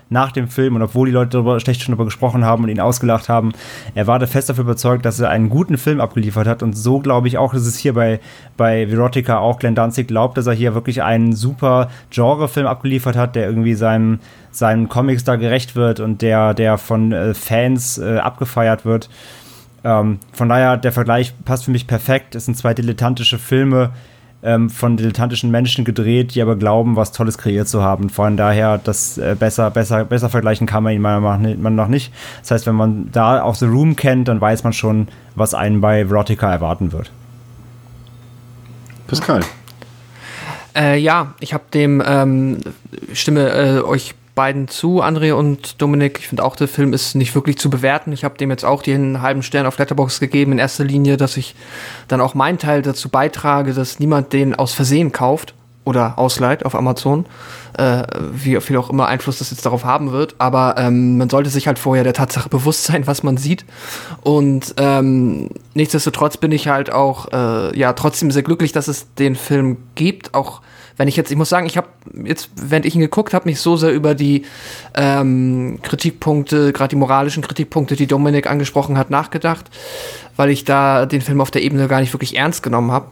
nach dem Film und obwohl die Leute schlecht schon darüber gesprochen haben und ihn ausgelacht haben, er war fest dafür überzeugt, dass er einen guten Film abgeliefert hat und so glaube ich auch, dass es hier bei Verotica auch Glenn Danzig glaubt, dass er hier wirklich einen super Genrefilm abgeliefert hat, der irgendwie seinen Comics da gerecht wird und der von Fans abgefeiert wird. Von daher, der Vergleich passt für mich perfekt. Es sind 2 dilettantische Filme von dilettantischen Menschen gedreht, die aber glauben, was Tolles kreiert zu haben. Von daher, das besser vergleichen kann man ihn meiner Meinung nach nicht. Das heißt, wenn man da auch The Room kennt, dann weiß man schon, was einen bei Verotica erwarten wird. Pascal. Ja, ich habe dem stimme euch beiden zu, André und Dominik. Ich finde auch, der Film ist nicht wirklich zu bewerten. Ich habe dem jetzt auch den halben Stern auf Letterboxd gegeben, in erster Linie, dass ich dann auch meinen Teil dazu beitrage, dass niemand den aus Versehen kauft oder ausleiht auf Amazon, wie viel auch immer Einfluss das jetzt darauf haben wird. Aber man sollte sich halt vorher der Tatsache bewusst sein, was man sieht. Und nichtsdestotrotz bin ich halt auch trotzdem sehr glücklich, dass es den Film gibt, auch wenn ich muss sagen, ich habe jetzt, während ich ihn geguckt habe, mich so sehr über die Kritikpunkte, gerade die moralischen Kritikpunkte, die Dominik angesprochen hat, nachgedacht, weil ich da den Film auf der Ebene gar nicht wirklich ernst genommen habe.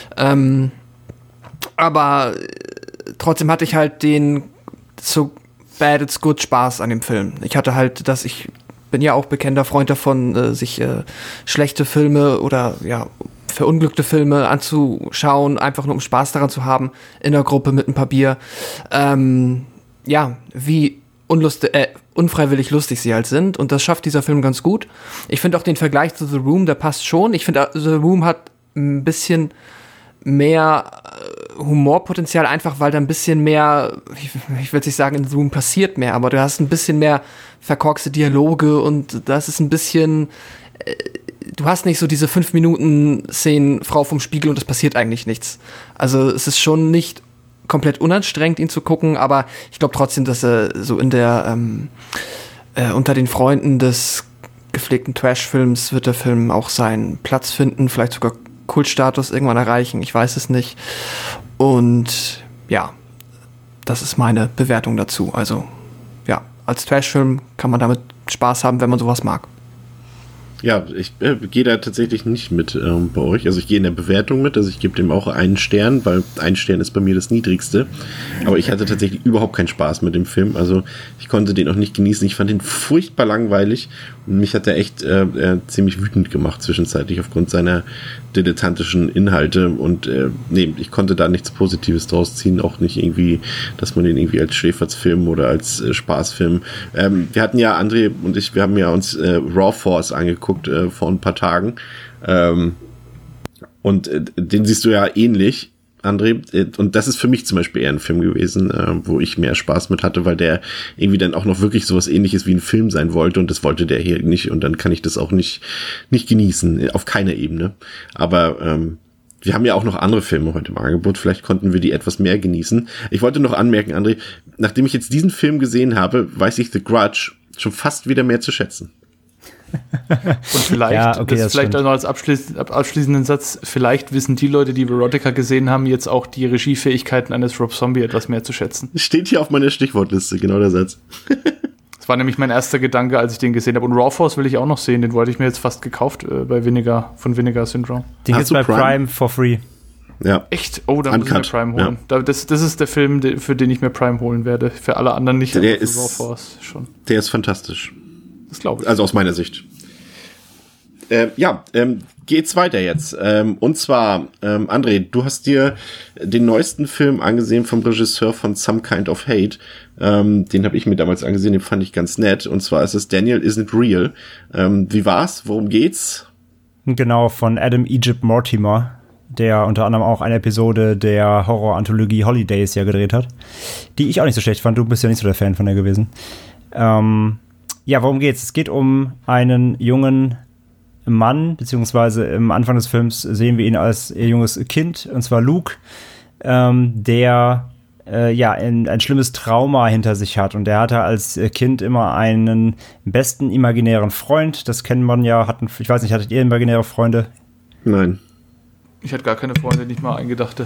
Aber trotzdem hatte ich halt den so bad it's good Spaß an dem Film. Ich hatte halt, ich bin ja auch bekennender Freund davon, sich schlechte Filme oder verunglückte Filme anzuschauen, einfach nur um Spaß daran zu haben, in der Gruppe mit ein paar Bier. Wie unfreiwillig lustig sie halt sind. Und das schafft dieser Film ganz gut. Ich finde auch den Vergleich zu The Room, der passt schon. Ich finde, The Room hat ein bisschen mehr Humorpotenzial, einfach weil da ein bisschen mehr, ich will nicht sagen, in The Room passiert mehr, aber du hast ein bisschen mehr verkorkste Dialoge und das ist ein bisschen du hast nicht so diese 5-Minuten-Szenen, Frau vom Spiegel und es passiert eigentlich nichts. Also es ist schon nicht komplett unanstrengend, ihn zu gucken, aber ich glaube trotzdem, dass er so in der unter den Freunden des gepflegten Trash-Films wird der Film auch seinen Platz finden, vielleicht sogar Kultstatus irgendwann erreichen, ich weiß es nicht. Und ja, das ist meine Bewertung dazu. Also ja, als Trash-Film kann man damit Spaß haben, wenn man sowas mag. Ja, ich gehe da tatsächlich nicht mit bei euch. Also ich gehe in der Bewertung mit, also ich gebe dem auch 1 Stern, weil 1 Stern ist bei mir das Niedrigste. Aber ich hatte tatsächlich überhaupt keinen Spaß mit dem Film. Also ich konnte den auch nicht genießen. Ich fand den furchtbar langweilig und mich hat er echt ziemlich wütend gemacht zwischenzeitlich aufgrund seiner dilettantischen Inhalte. Und ich konnte da nichts Positives draus ziehen. Auch nicht irgendwie, dass man den irgendwie als Schäfersfilm oder als Spaßfilm. Wir hatten ja, André und ich, wir haben ja uns Raw Force angeguckt vor ein paar Tagen. Und den siehst du ja ähnlich, André. Und das ist für mich zum Beispiel eher ein Film gewesen, wo ich mehr Spaß mit hatte, weil der irgendwie dann auch noch wirklich sowas Ähnliches wie ein Film sein wollte. Und das wollte der hier nicht. Und dann kann ich das auch nicht genießen, auf keiner Ebene. Aber wir haben ja auch noch andere Filme heute im Angebot. Vielleicht konnten wir die etwas mehr genießen. Ich wollte noch anmerken, André, nachdem ich jetzt diesen Film gesehen habe, weiß ich The Grudge schon fast wieder mehr zu schätzen. Und vielleicht, ja, okay, das vielleicht auch noch als abschließenden Satz, vielleicht wissen die Leute, die Verotica gesehen haben, jetzt auch die Regiefähigkeiten eines Rob Zombie etwas mehr zu schätzen. Steht hier auf meiner Stichwortliste, genau der Satz. Das war nämlich mein erster Gedanke, als ich den gesehen habe. Und Raw Force will ich auch noch sehen, den wollte ich mir jetzt fast gekauft bei Vinegar Syndrome. Den gibt's bei Prime for free. Ja. Echt? Oh, da muss ich mir Prime holen. Ja. Das ist der Film, für den ich mir Prime holen werde. Für alle anderen nicht. Der ist, Raw Force schon. Der ist fantastisch. Das glaube ich. Also aus meiner Sicht. Geht's weiter jetzt. Und zwar, André, du hast dir den neuesten Film angesehen vom Regisseur von Some Kind of Hate. Den habe ich mir damals angesehen, den fand ich ganz nett. Und zwar ist es Daniel Isn't Real. Wie war's? Worum geht's? Genau, von Adam Egypt Mortimer, der unter anderem auch eine Episode der Horror-Anthologie Holidays ja gedreht hat, die ich auch nicht so schlecht fand. Du bist ja nicht so der Fan von der gewesen. Ja, worum geht's? Es geht um einen jungen Mann, beziehungsweise am Anfang des Films sehen wir ihn als junges Kind, und zwar Luke, der ein schlimmes Trauma hinter sich hat. Und der hatte als Kind immer einen besten imaginären Freund. Das kennt man ja. Ich weiß nicht, hattet ihr imaginäre Freunde? Nein. Ich hatte gar keine Freunde, nicht mal eingedachte.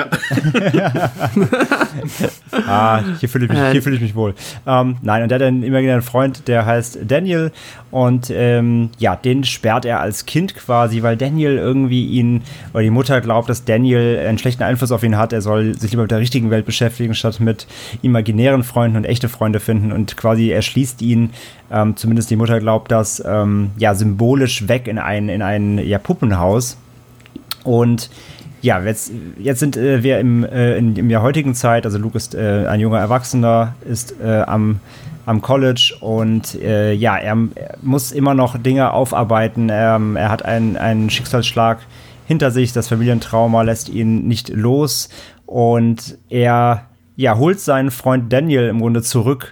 Hier fühle ich mich wohl. Nein, und der hat einen imaginären Freund, der heißt Daniel. Und den sperrt er als Kind quasi, weil Daniel weil die Mutter glaubt, dass Daniel einen schlechten Einfluss auf ihn hat. Er soll sich lieber mit der richtigen Welt beschäftigen, statt mit imaginären Freunden und echte Freunde finden. Und quasi erschließt ihn, zumindest die Mutter glaubt das, symbolisch weg in ein Puppenhaus. Und ja, jetzt sind wir in der heutigen Zeit, also Luke ist ein junger Erwachsener, ist am College und er muss immer noch Dinge aufarbeiten. Er hat einen Schicksalsschlag hinter sich, das Familientrauma lässt ihn nicht los und er holt seinen Freund Daniel im Grunde zurück,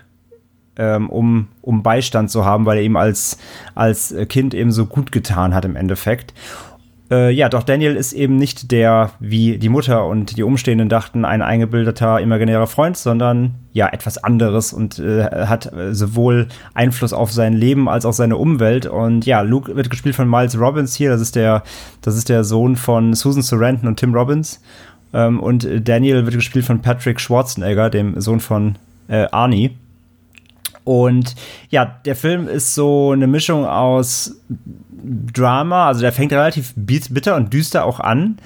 um Beistand zu haben, weil er ihm als Kind eben so gut getan hat im Endeffekt. Doch Daniel ist eben nicht der, wie die Mutter und die Umstehenden dachten, ein eingebildeter, imaginärer Freund, sondern etwas anderes und hat sowohl Einfluss auf sein Leben als auch seine Umwelt. Und Luke wird gespielt von Miles Robbins hier, das ist der Sohn von Susan Sarandon und Tim Robbins. Und Daniel wird gespielt von Patrick Schwarzenegger, dem Sohn von Arnie. Und der Film ist so eine Mischung aus Drama, also der fängt relativ bitter und düster auch an.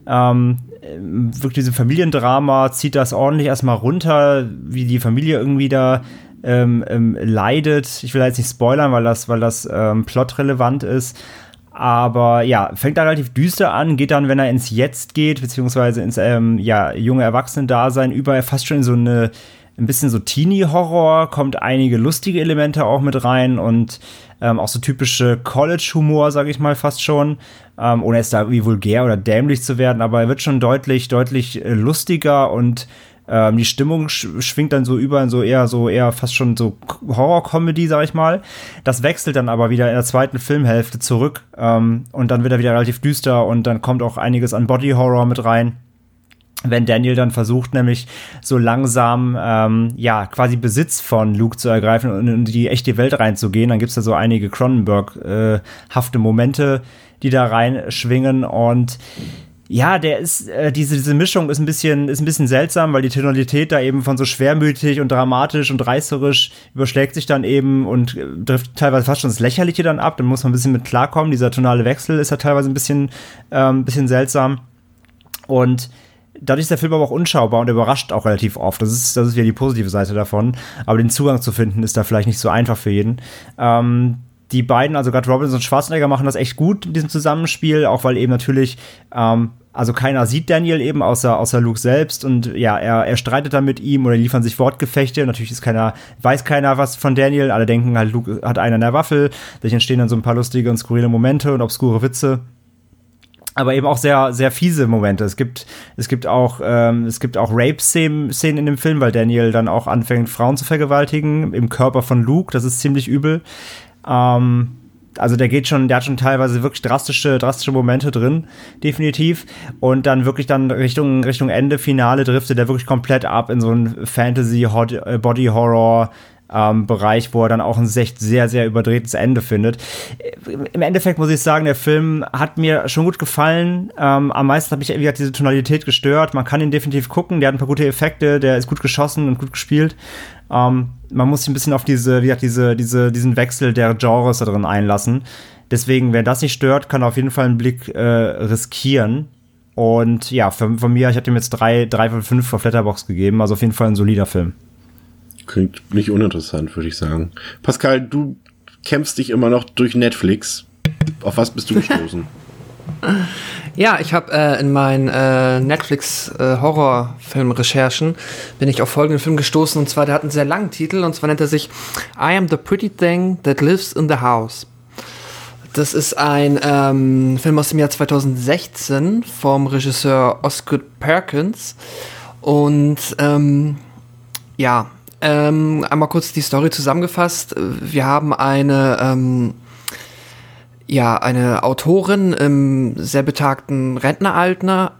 Wirklich diesem Familiendrama zieht das ordentlich erstmal runter, wie die Familie irgendwie da leidet. Ich will jetzt nicht spoilern, weil das plotrelevant ist. Aber fängt da relativ düster an, geht dann, wenn er ins Jetzt geht, beziehungsweise ins junge Erwachsenen-Dasein über, fast schon in so ein bisschen so Teenie-Horror, kommt einige lustige Elemente auch mit rein und auch so typische College-Humor, sag ich mal fast schon, ohne es da irgendwie vulgär oder dämlich zu werden, aber er wird schon deutlich lustiger und die Stimmung schwingt dann so über in so eher fast schon so Horror-Comedy, sag ich mal. Das wechselt dann aber wieder in der zweiten Filmhälfte zurück und dann wird er wieder relativ düster und dann kommt auch einiges an Body-Horror mit rein. Wenn Daniel dann versucht, nämlich so langsam quasi Besitz von Luke zu ergreifen und in die echte Welt reinzugehen, dann gibt's da so einige Cronenberg-hafte Momente, die da reinschwingen und der ist, diese Mischung ist ein bisschen seltsam, weil die Tonalität da eben von so schwermütig und dramatisch und reißerisch überschlägt sich dann eben und trifft teilweise fast schon das Lächerliche dann ab, dann muss man ein bisschen mit klarkommen, dieser tonale Wechsel ist ja teilweise ein bisschen seltsam und dadurch ist der Film aber auch unschaubar und überrascht auch relativ oft. Das ist wieder die positive Seite davon. Aber den Zugang zu finden ist da vielleicht nicht so einfach für jeden. Die beiden, also gerade Robbins und Schwarzenegger, machen das echt gut mit diesem Zusammenspiel, auch weil eben natürlich, keiner sieht Daniel eben außer Luke selbst und er streitet dann mit ihm oder liefern sich Wortgefechte. Natürlich weiß keiner was von Daniel. Alle denken halt, Luke hat einen an der Waffel. Dadurch entstehen dann so ein paar lustige und skurrile Momente und obskure Witze. Aber eben auch sehr, sehr fiese Momente. Es gibt auch Rape-Szenen in dem Film, weil Daniel dann auch anfängt, Frauen zu vergewaltigen im Körper von Luke. Das ist ziemlich übel. Also der hat schon teilweise wirklich drastische Momente drin, definitiv. Und dann wirklich dann Richtung Ende, Finale driftet der wirklich komplett ab in so einen Fantasy-Body-Horror Bereich, wo er dann auch ein sehr, sehr überdrehtes Ende findet. Im Endeffekt muss ich sagen, der Film hat mir schon gut gefallen. Am meisten hat mich diese Tonalität gestört. Man kann ihn definitiv gucken, der hat ein paar gute Effekte, der ist gut geschossen und gut gespielt. Man muss sich ein bisschen auf diesen Wechsel der Genres da drin einlassen. Deswegen, wer das nicht stört, kann auf jeden Fall einen Blick riskieren. Und von mir, ich habe ihm jetzt 3 von 5 auf Letterboxd gegeben, also auf jeden Fall ein solider Film. Klingt nicht uninteressant, würde ich sagen. Pascal, du kämpfst dich immer noch durch Netflix. Auf was bist du gestoßen? Ja, ich habe in meinen Netflix-Horrorfilm-Recherchen bin ich auf folgenden Film gestoßen, und zwar, der hat einen sehr langen Titel, und zwar nennt er sich I Am the Pretty Thing That Lives in the House. Das ist ein Film aus dem Jahr 2016 vom Regisseur Oscar Perkins. Und einmal kurz die Story zusammengefasst. Wir haben eine Autorin im sehr betagten Rentneralter,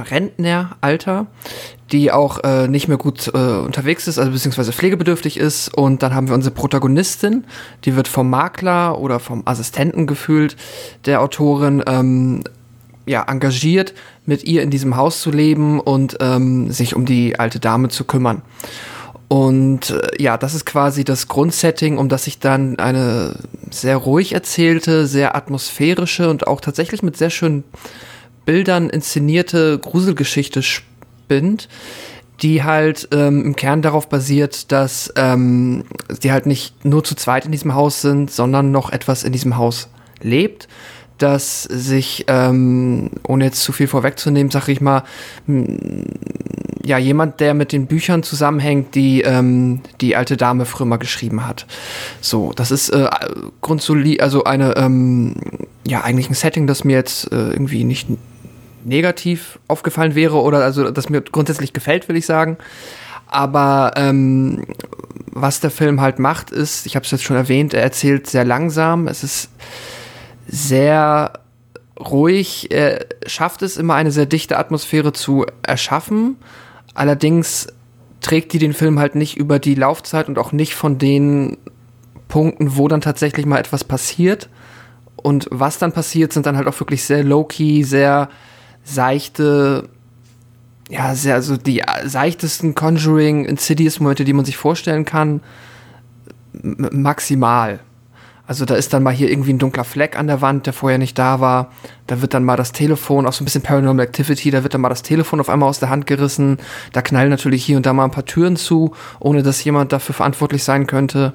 die auch nicht mehr gut unterwegs ist, also beziehungsweise pflegebedürftig ist. Und dann haben wir unsere Protagonistin, die wird vom Makler oder vom Assistenten gefühlt der Autorin engagiert, mit ihr in diesem Haus zu leben und sich um die alte Dame zu kümmern. Und das ist quasi das Grundsetting, um das sich dann eine sehr ruhig erzählte, sehr atmosphärische und auch tatsächlich mit sehr schönen Bildern inszenierte Gruselgeschichte spinnt, die halt im Kern darauf basiert, dass die halt nicht nur zu zweit in diesem Haus sind, sondern noch etwas in diesem Haus lebt, dass sich, ohne jetzt zu viel vorwegzunehmen, sag ich mal, jemand, der mit den Büchern zusammenhängt, die die alte Dame früher mal geschrieben hat. So, das ist grundsolid, also eine, eigentlich ein Setting, das mir jetzt irgendwie nicht negativ aufgefallen wäre oder also das mir grundsätzlich gefällt, will ich sagen. Aber was der Film halt macht, ist, ich habe es jetzt schon erwähnt, er erzählt sehr langsam, es ist sehr ruhig, er schafft es immer, eine sehr dichte Atmosphäre zu erschaffen. Allerdings trägt die den Film halt nicht über die Laufzeit und auch nicht von den Punkten, wo dann tatsächlich mal etwas passiert. Und was dann passiert, sind dann halt auch wirklich sehr low-key, sehr seichte, also die seichtesten Conjuring, Insidious-Momente, die man sich vorstellen kann, maximal. Also da ist dann mal hier irgendwie ein dunkler Fleck an der Wand, der vorher nicht da war. Da wird dann mal das Telefon, auch so ein bisschen Paranormal Activity, da wird dann mal das Telefon auf einmal aus der Hand gerissen. Da knallen natürlich hier und da mal ein paar Türen zu, ohne dass jemand dafür verantwortlich sein könnte.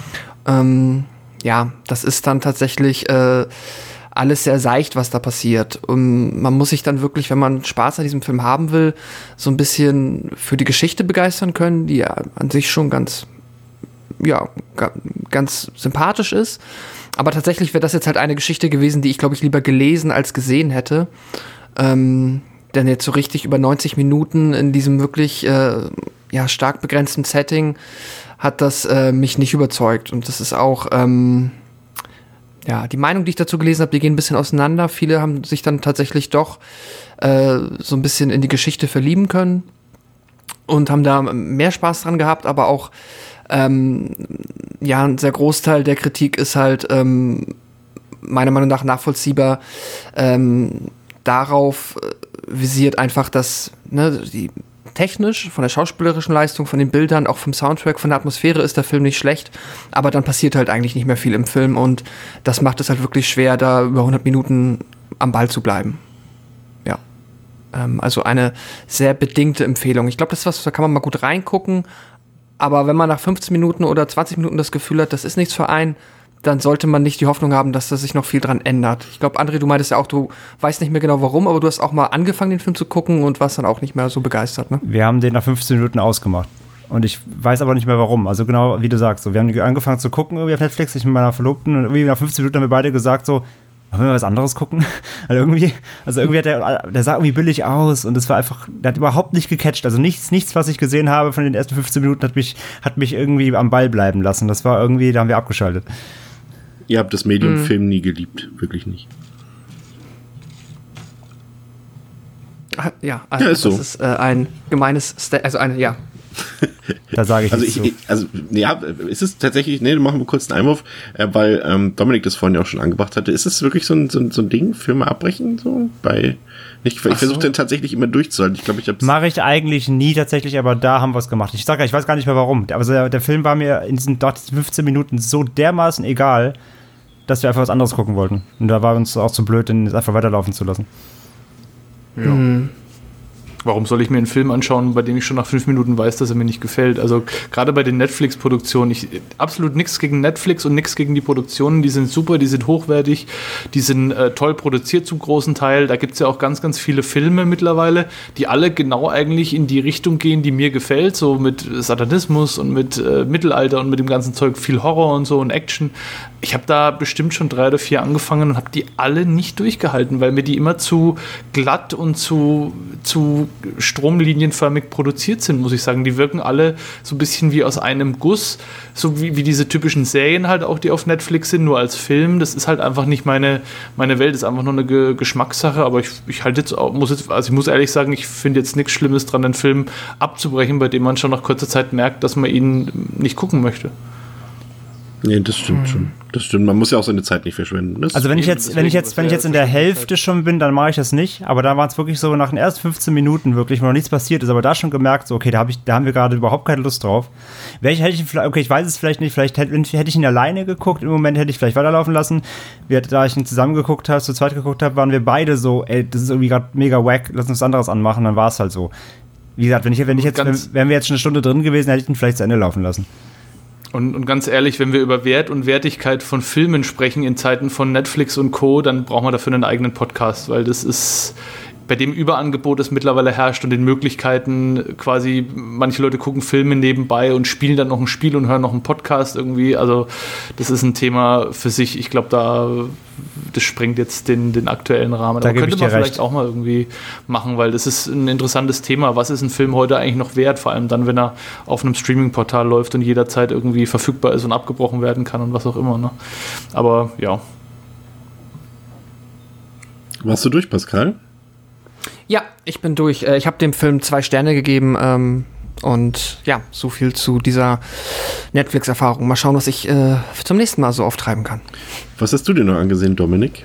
Das ist dann tatsächlich alles sehr seicht, was da passiert. Und man muss sich dann wirklich, wenn man Spaß an diesem Film haben will, so ein bisschen für die Geschichte begeistern können, die ja an sich schon ganz sympathisch ist. Aber tatsächlich wäre das jetzt halt eine Geschichte gewesen, die ich, glaube ich, lieber gelesen als gesehen hätte. Denn jetzt so richtig über 90 Minuten in diesem wirklich stark begrenzten Setting hat das mich nicht überzeugt. Und das ist auch die Meinung, die ich dazu gelesen habe, die gehen ein bisschen auseinander. Viele haben sich dann tatsächlich doch so ein bisschen in die Geschichte verlieben können und haben da mehr Spaß dran gehabt, aber auch ein sehr Großteil der Kritik ist halt meiner Meinung nach nachvollziehbar darauf visiert einfach, dass die technisch, von der schauspielerischen Leistung, von den Bildern, auch vom Soundtrack, von der Atmosphäre ist der Film nicht schlecht, aber dann passiert halt eigentlich nicht mehr viel im Film und das macht es halt wirklich schwer, da über 100 Minuten am Ball zu bleiben. Ja. Also eine sehr bedingte Empfehlung. Ich glaube, das ist was, da kann man mal gut reingucken, aber wenn man nach 15 Minuten oder 20 Minuten das Gefühl hat, das ist nichts für einen, dann sollte man nicht die Hoffnung haben, dass da sich noch viel dran ändert. Ich glaube, André, du meintest ja auch, du weißt nicht mehr genau warum, aber du hast auch mal angefangen, den Film zu gucken und warst dann auch nicht mehr so begeistert, ne? Wir haben den nach 15 Minuten ausgemacht. Und ich weiß aber nicht mehr warum. Also genau, wie du sagst, so, wir haben angefangen zu gucken irgendwie auf Netflix, ich mit meiner Verlobten, und irgendwie nach 15 Minuten haben wir beide gesagt so, wollen wir was anderes gucken? irgendwie hat der sah irgendwie billig aus und es war einfach, der hat überhaupt nicht gecatcht. Also nichts, was ich gesehen habe von den ersten 15 Minuten hat mich irgendwie am Ball bleiben lassen. Das war irgendwie, da haben wir abgeschaltet. Ihr habt das Medium Film nie geliebt, wirklich nicht. Ja, also ist so. Das ist ein gemeines, Da sage ich ist es tatsächlich, machen wir kurz einen Einwurf, weil Dominik das vorhin ja auch schon angebracht hatte. Ist es wirklich so ein Ding, Filme abbrechen? So? Ich versuche den tatsächlich immer durchzuhalten. Ich glaube, mache ich eigentlich nie tatsächlich, aber da haben wir es gemacht. Ich weiß gar nicht mehr warum. Also der Film war mir in diesen 15 Minuten so dermaßen egal, dass wir einfach was anderes gucken wollten. Und da war uns auch zu blöd, den einfach weiterlaufen zu lassen. Ja. Warum soll ich mir einen Film anschauen, bei dem ich schon nach 5 Minuten weiß, dass er mir nicht gefällt? Also gerade bei den Netflix-Produktionen, absolut nichts gegen Netflix und nichts gegen die Produktionen, die sind super, die sind hochwertig, die sind toll produziert zum großen Teil. Da gibt es ja auch ganz, ganz viele Filme mittlerweile, die alle genau eigentlich in die Richtung gehen, die mir gefällt, so mit Satanismus und mit Mittelalter und mit dem ganzen Zeug, viel Horror und so und Action. Ich habe da bestimmt schon 3 oder 4 angefangen und habe die alle nicht durchgehalten, weil mir die immer zu glatt und zu stromlinienförmig produziert sind, muss ich sagen. Die wirken alle so ein bisschen wie aus einem Guss, so wie diese typischen Serien halt auch, die auf Netflix sind, nur als Film. Das ist halt einfach nicht meine Welt, das ist einfach nur eine Geschmackssache, aber ich halt jetzt auch, ich muss ehrlich sagen, ich finde jetzt nichts Schlimmes dran, einen Film abzubrechen, bei dem man schon nach kurzer Zeit merkt, dass man ihn nicht gucken möchte. Nee, das stimmt schon. Das stimmt, man muss ja auch seine Zeit nicht verschwenden. Also wenn ich jetzt in der Hälfte schon bin, dann mache ich das nicht. Aber da war es wirklich so nach den ersten 15 Minuten wirklich, wo noch nichts passiert ist, aber da schon gemerkt, so okay, da haben wir gerade überhaupt keine Lust drauf. Ich weiß es vielleicht nicht, hätte ich ihn alleine geguckt, im Moment hätte ich vielleicht weiterlaufen lassen. Da ich ihn zusammen geguckt habe, zu zweit geguckt habe, waren wir beide so, ey, das ist irgendwie gerade mega wack, lass uns was anderes anmachen, dann war es halt so. Wie gesagt, wären wir jetzt schon eine Stunde drin gewesen, hätte ich ihn vielleicht zu Ende laufen lassen. Und ganz ehrlich, wenn wir über Wert und Wertigkeit von Filmen sprechen in Zeiten von Netflix und Co., dann brauchen wir dafür einen eigenen Podcast, weil das ist bei dem Überangebot, das mittlerweile herrscht und den Möglichkeiten quasi, manche Leute gucken Filme nebenbei und spielen dann noch ein Spiel und hören noch einen Podcast irgendwie, also das ist ein Thema für sich. Ich glaube, das sprengt jetzt den aktuellen Rahmen. Da könnte man vielleicht recht. Auch mal irgendwie machen, weil das ist ein interessantes Thema. Was ist ein Film heute eigentlich noch wert? Vor allem dann, wenn er auf einem Streaming-Portal läuft und jederzeit irgendwie verfügbar ist und abgebrochen werden kann und was auch immer. Ne? Aber ja. Warst du durch, Pascal? Ja, ich bin durch. Ich habe dem Film 2 Sterne gegeben und ja, so viel zu dieser Netflix-Erfahrung. Mal schauen, was ich zum nächsten Mal so auftreiben kann. Was hast du dir noch angesehen, Dominik?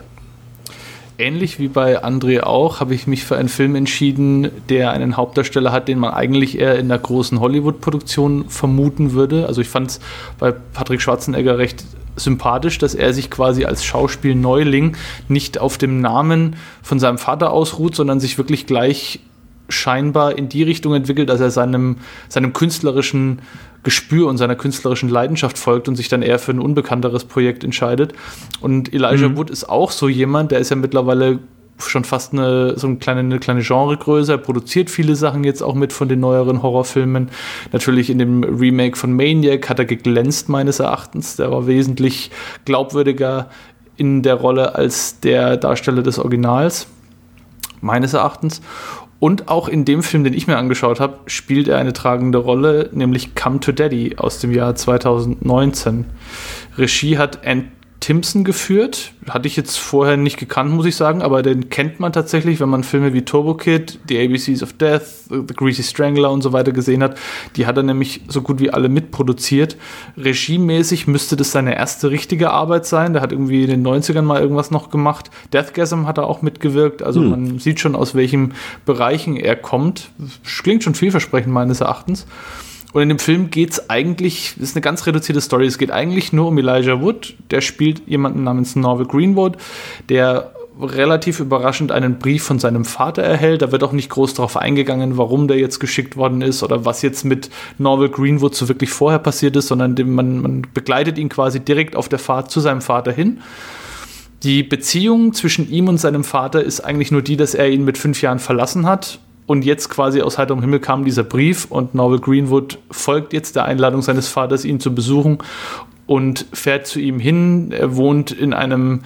Ähnlich wie bei André auch, habe ich mich für einen Film entschieden, der einen Hauptdarsteller hat, den man eigentlich eher in einer großen Hollywood-Produktion vermuten würde. Also ich fand es bei Patrick Schwarzenegger recht sympathisch, dass er sich quasi als Schauspiel-Neuling nicht auf dem Namen von seinem Vater ausruht, sondern sich wirklich gleich scheinbar in die Richtung entwickelt, dass er seinem künstlerischen Gespür und seiner künstlerischen Leidenschaft folgt und sich dann eher für ein unbekannteres Projekt entscheidet. Und Elijah Wood ist auch so jemand, der ist ja mittlerweile schon fast eine kleine Genregröße. Er produziert viele Sachen jetzt auch mit von den neueren Horrorfilmen. Natürlich in dem Remake von Maniac hat er geglänzt, meines Erachtens. Der war wesentlich glaubwürdiger in der Rolle als der Darsteller des Originals, meines Erachtens. Und auch in dem Film, den ich mir angeschaut habe, spielt er eine tragende Rolle, nämlich Come to Daddy aus dem Jahr 2019. Regie hat Ann Timpson geführt. Hatte ich jetzt vorher nicht gekannt, muss ich sagen, aber den kennt man tatsächlich, wenn man Filme wie Turbo Kid, The ABCs of Death, The Greasy Strangler und so weiter gesehen hat. Die hat er nämlich so gut wie alle mitproduziert. Regiemäßig müsste das seine erste richtige Arbeit sein. Der hat irgendwie in den 90ern mal irgendwas noch gemacht. Deathgasm hat er auch mitgewirkt. Also man sieht schon, aus welchen Bereichen er kommt. Klingt schon vielversprechend meines Erachtens. Und in dem Film geht es eigentlich, das ist eine ganz reduzierte Story, es geht eigentlich nur um Elijah Wood, der spielt jemanden namens Norval Greenwood, der relativ überraschend einen Brief von seinem Vater erhält. Da wird auch nicht groß darauf eingegangen, warum der jetzt geschickt worden ist oder was jetzt mit Norval Greenwood so wirklich vorher passiert ist, sondern man begleitet ihn quasi direkt auf der Fahrt zu seinem Vater hin. Die Beziehung zwischen ihm und seinem Vater ist eigentlich nur die, dass er ihn mit 5 Jahren verlassen hat. Und jetzt quasi aus heiterem Himmel kam dieser Brief und Norval Greenwood folgt jetzt der Einladung seines Vaters, ihn zu besuchen und fährt zu ihm hin. Er wohnt in einer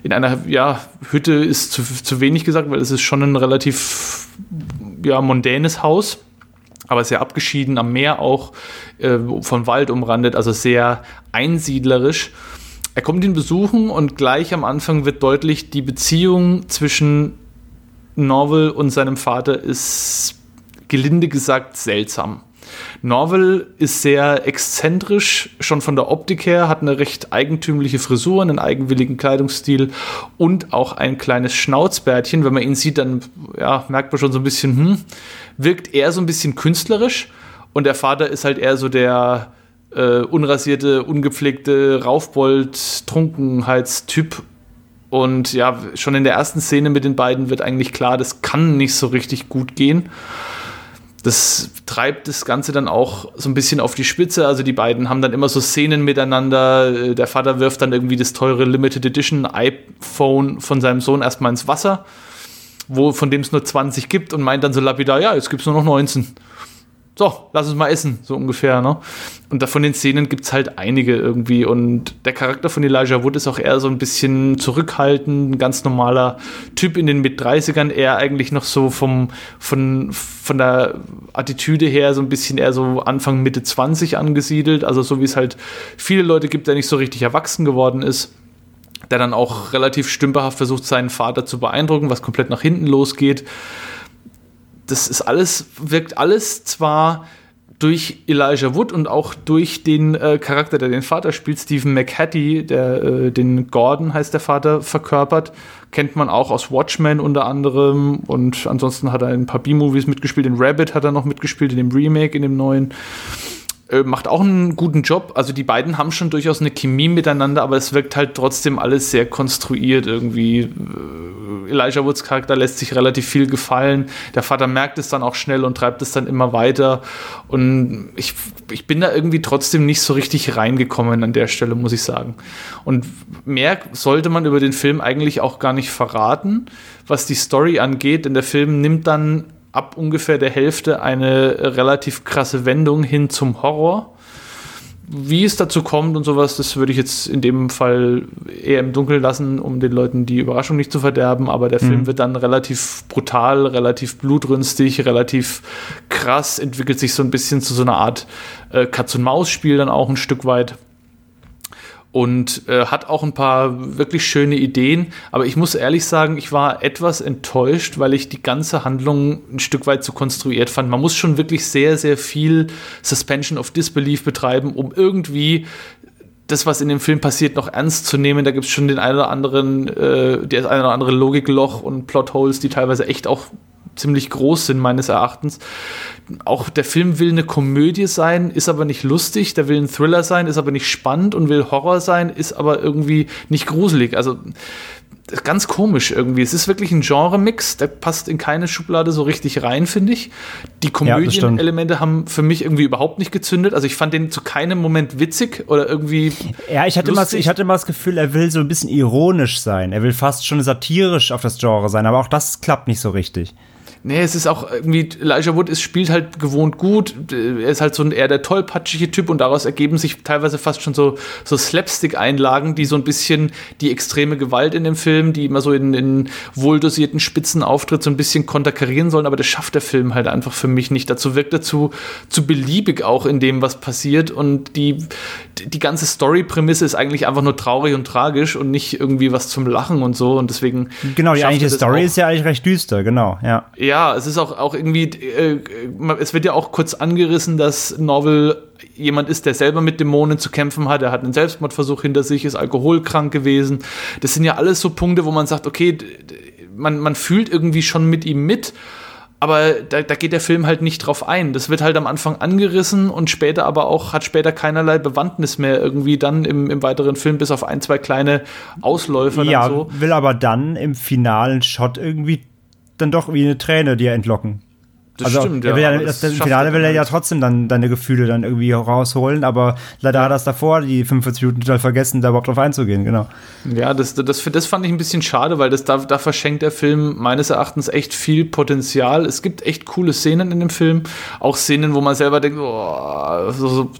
Hütte, ist zu wenig gesagt, weil es ist schon ein relativ mondänes Haus, aber sehr abgeschieden, am Meer auch, von Wald umrandet, also sehr einsiedlerisch. Er kommt ihn besuchen und gleich am Anfang wird deutlich, die Beziehung zwischen Norval und seinem Vater ist gelinde gesagt seltsam. Norval ist sehr exzentrisch, schon von der Optik her, hat eine recht eigentümliche Frisur, einen eigenwilligen Kleidungsstil und auch ein kleines Schnauzbärtchen. Wenn man ihn sieht, dann merkt man schon so ein bisschen, wirkt eher so ein bisschen künstlerisch. Und der Vater ist halt eher so der unrasierte, ungepflegte Raufbold-Trunkenheitstyp. Und ja, schon in der ersten Szene mit den beiden wird eigentlich klar, das kann nicht so richtig gut gehen. Das treibt das Ganze dann auch so ein bisschen auf die Spitze. Also die beiden haben dann immer so Szenen miteinander. Der Vater wirft dann irgendwie das teure Limited Edition iPhone von seinem Sohn erstmal ins Wasser, von dem es nur 20 gibt und meint dann so lapidar, ja, jetzt gibt es nur noch 19. So, lass uns mal essen, so ungefähr, ne? Und von den Szenen gibt es halt einige irgendwie und der Charakter von Elijah Wood ist auch eher so ein bisschen zurückhaltend, ein ganz normaler Typ in den Mit-30ern, eher eigentlich noch so von der Attitüde her so ein bisschen eher so Anfang, Mitte 20 angesiedelt, also so wie es halt viele Leute gibt, der nicht so richtig erwachsen geworden ist, der dann auch relativ stümperhaft versucht, seinen Vater zu beeindrucken, was komplett nach hinten losgeht. Das ist alles, wirkt alles zwar durch Elijah Wood und auch durch den Charakter, der den Vater spielt, Stephen McHattie, der den Gordon, heißt der Vater, verkörpert, kennt man auch aus Watchmen unter anderem, und ansonsten hat er in ein paar B-Movies mitgespielt, in Rabbit hat er noch mitgespielt, in dem Remake, in dem neuen. Macht auch einen guten Job. Also die beiden haben schon durchaus eine Chemie miteinander, aber es wirkt halt trotzdem alles sehr konstruiert irgendwie. Elijah Woods Charakter lässt sich relativ viel gefallen. Der Vater merkt es dann auch schnell und treibt es dann immer weiter. Und ich bin da irgendwie trotzdem nicht so richtig reingekommen an der Stelle, muss ich sagen. Und mehr sollte man über den Film eigentlich auch gar nicht verraten, was die Story angeht, denn der Film nimmt dann ab ungefähr der Hälfte eine relativ krasse Wendung hin zum Horror. Wie es dazu kommt und sowas, das würde ich jetzt in dem Fall eher im Dunkeln lassen, um den Leuten die Überraschung nicht zu verderben, aber der Film wird dann relativ brutal, relativ blutrünstig, relativ krass, entwickelt sich so ein bisschen zu so einer Art Katz-und-Maus-Spiel dann auch ein Stück weit. Und hat auch ein paar wirklich schöne Ideen. Aber ich muss ehrlich sagen, ich war etwas enttäuscht, weil ich die ganze Handlung ein Stück weit zu konstruiert fand. Man muss schon wirklich sehr, sehr viel Suspension of Disbelief betreiben, um irgendwie das, was in dem Film passiert, noch ernst zu nehmen. Da gibt es schon das ein oder andere Logikloch und Plotholes, die teilweise echt auch ziemlich groß sind, meines Erachtens. Auch der Film will eine Komödie sein, ist aber nicht lustig. Der will ein Thriller sein, ist aber nicht spannend, und will Horror sein, ist aber irgendwie nicht gruselig. Also ganz komisch irgendwie. Es ist wirklich ein Genre-Mix, der passt in keine Schublade so richtig rein, finde ich. Die Komödien-Elemente haben für mich irgendwie überhaupt nicht gezündet. Also ich fand den zu keinem Moment witzig oder irgendwie ich hatte immer das Gefühl, er will so ein bisschen ironisch sein. Er will fast schon satirisch auf das Genre sein, aber auch das klappt nicht so richtig. Nee, es ist auch irgendwie, Elijah Wood spielt halt gewohnt gut. Er ist halt so eher der tollpatschige Typ, und daraus ergeben sich teilweise fast schon so Slapstick-Einlagen, die so ein bisschen die extreme Gewalt in dem Film, die immer so in wohldosierten Spitzen auftritt, so ein bisschen konterkarieren sollen, aber das schafft der Film halt einfach für mich nicht. Dazu wirkt er zu beliebig auch in dem, was passiert, und die ganze Story-Prämisse ist eigentlich einfach nur traurig und tragisch und nicht irgendwie was zum Lachen und so, und deswegen genau, die eigentliche Story ist ja eigentlich recht düster, genau, ja. Ja, es ist auch irgendwie, es wird ja auch kurz angerissen, dass Norval jemand ist, der selber mit Dämonen zu kämpfen hat. Er hat einen Selbstmordversuch hinter sich, ist alkoholkrank gewesen. Das sind ja alles so Punkte, wo man sagt, okay, man fühlt irgendwie schon mit ihm mit, aber da geht der Film halt nicht drauf ein. Das wird halt am Anfang angerissen und später aber auch, hat später keinerlei Bewandtnis mehr irgendwie dann im weiteren Film, bis auf ein, zwei kleine Ausläufer. Ja, dann so. Will aber dann im finalen Shot irgendwie dann doch wie eine Träne dir entlocken. Das stimmt, ja. Im Finale will er ja trotzdem dann deine Gefühle dann irgendwie rausholen, aber leider hat er es davor, die 45 Minuten total vergessen, da überhaupt drauf einzugehen, genau. Ja, das fand ich ein bisschen schade, weil da verschenkt der Film meines Erachtens echt viel Potenzial. Es gibt echt coole Szenen in dem Film, auch Szenen, wo man selber denkt, oh,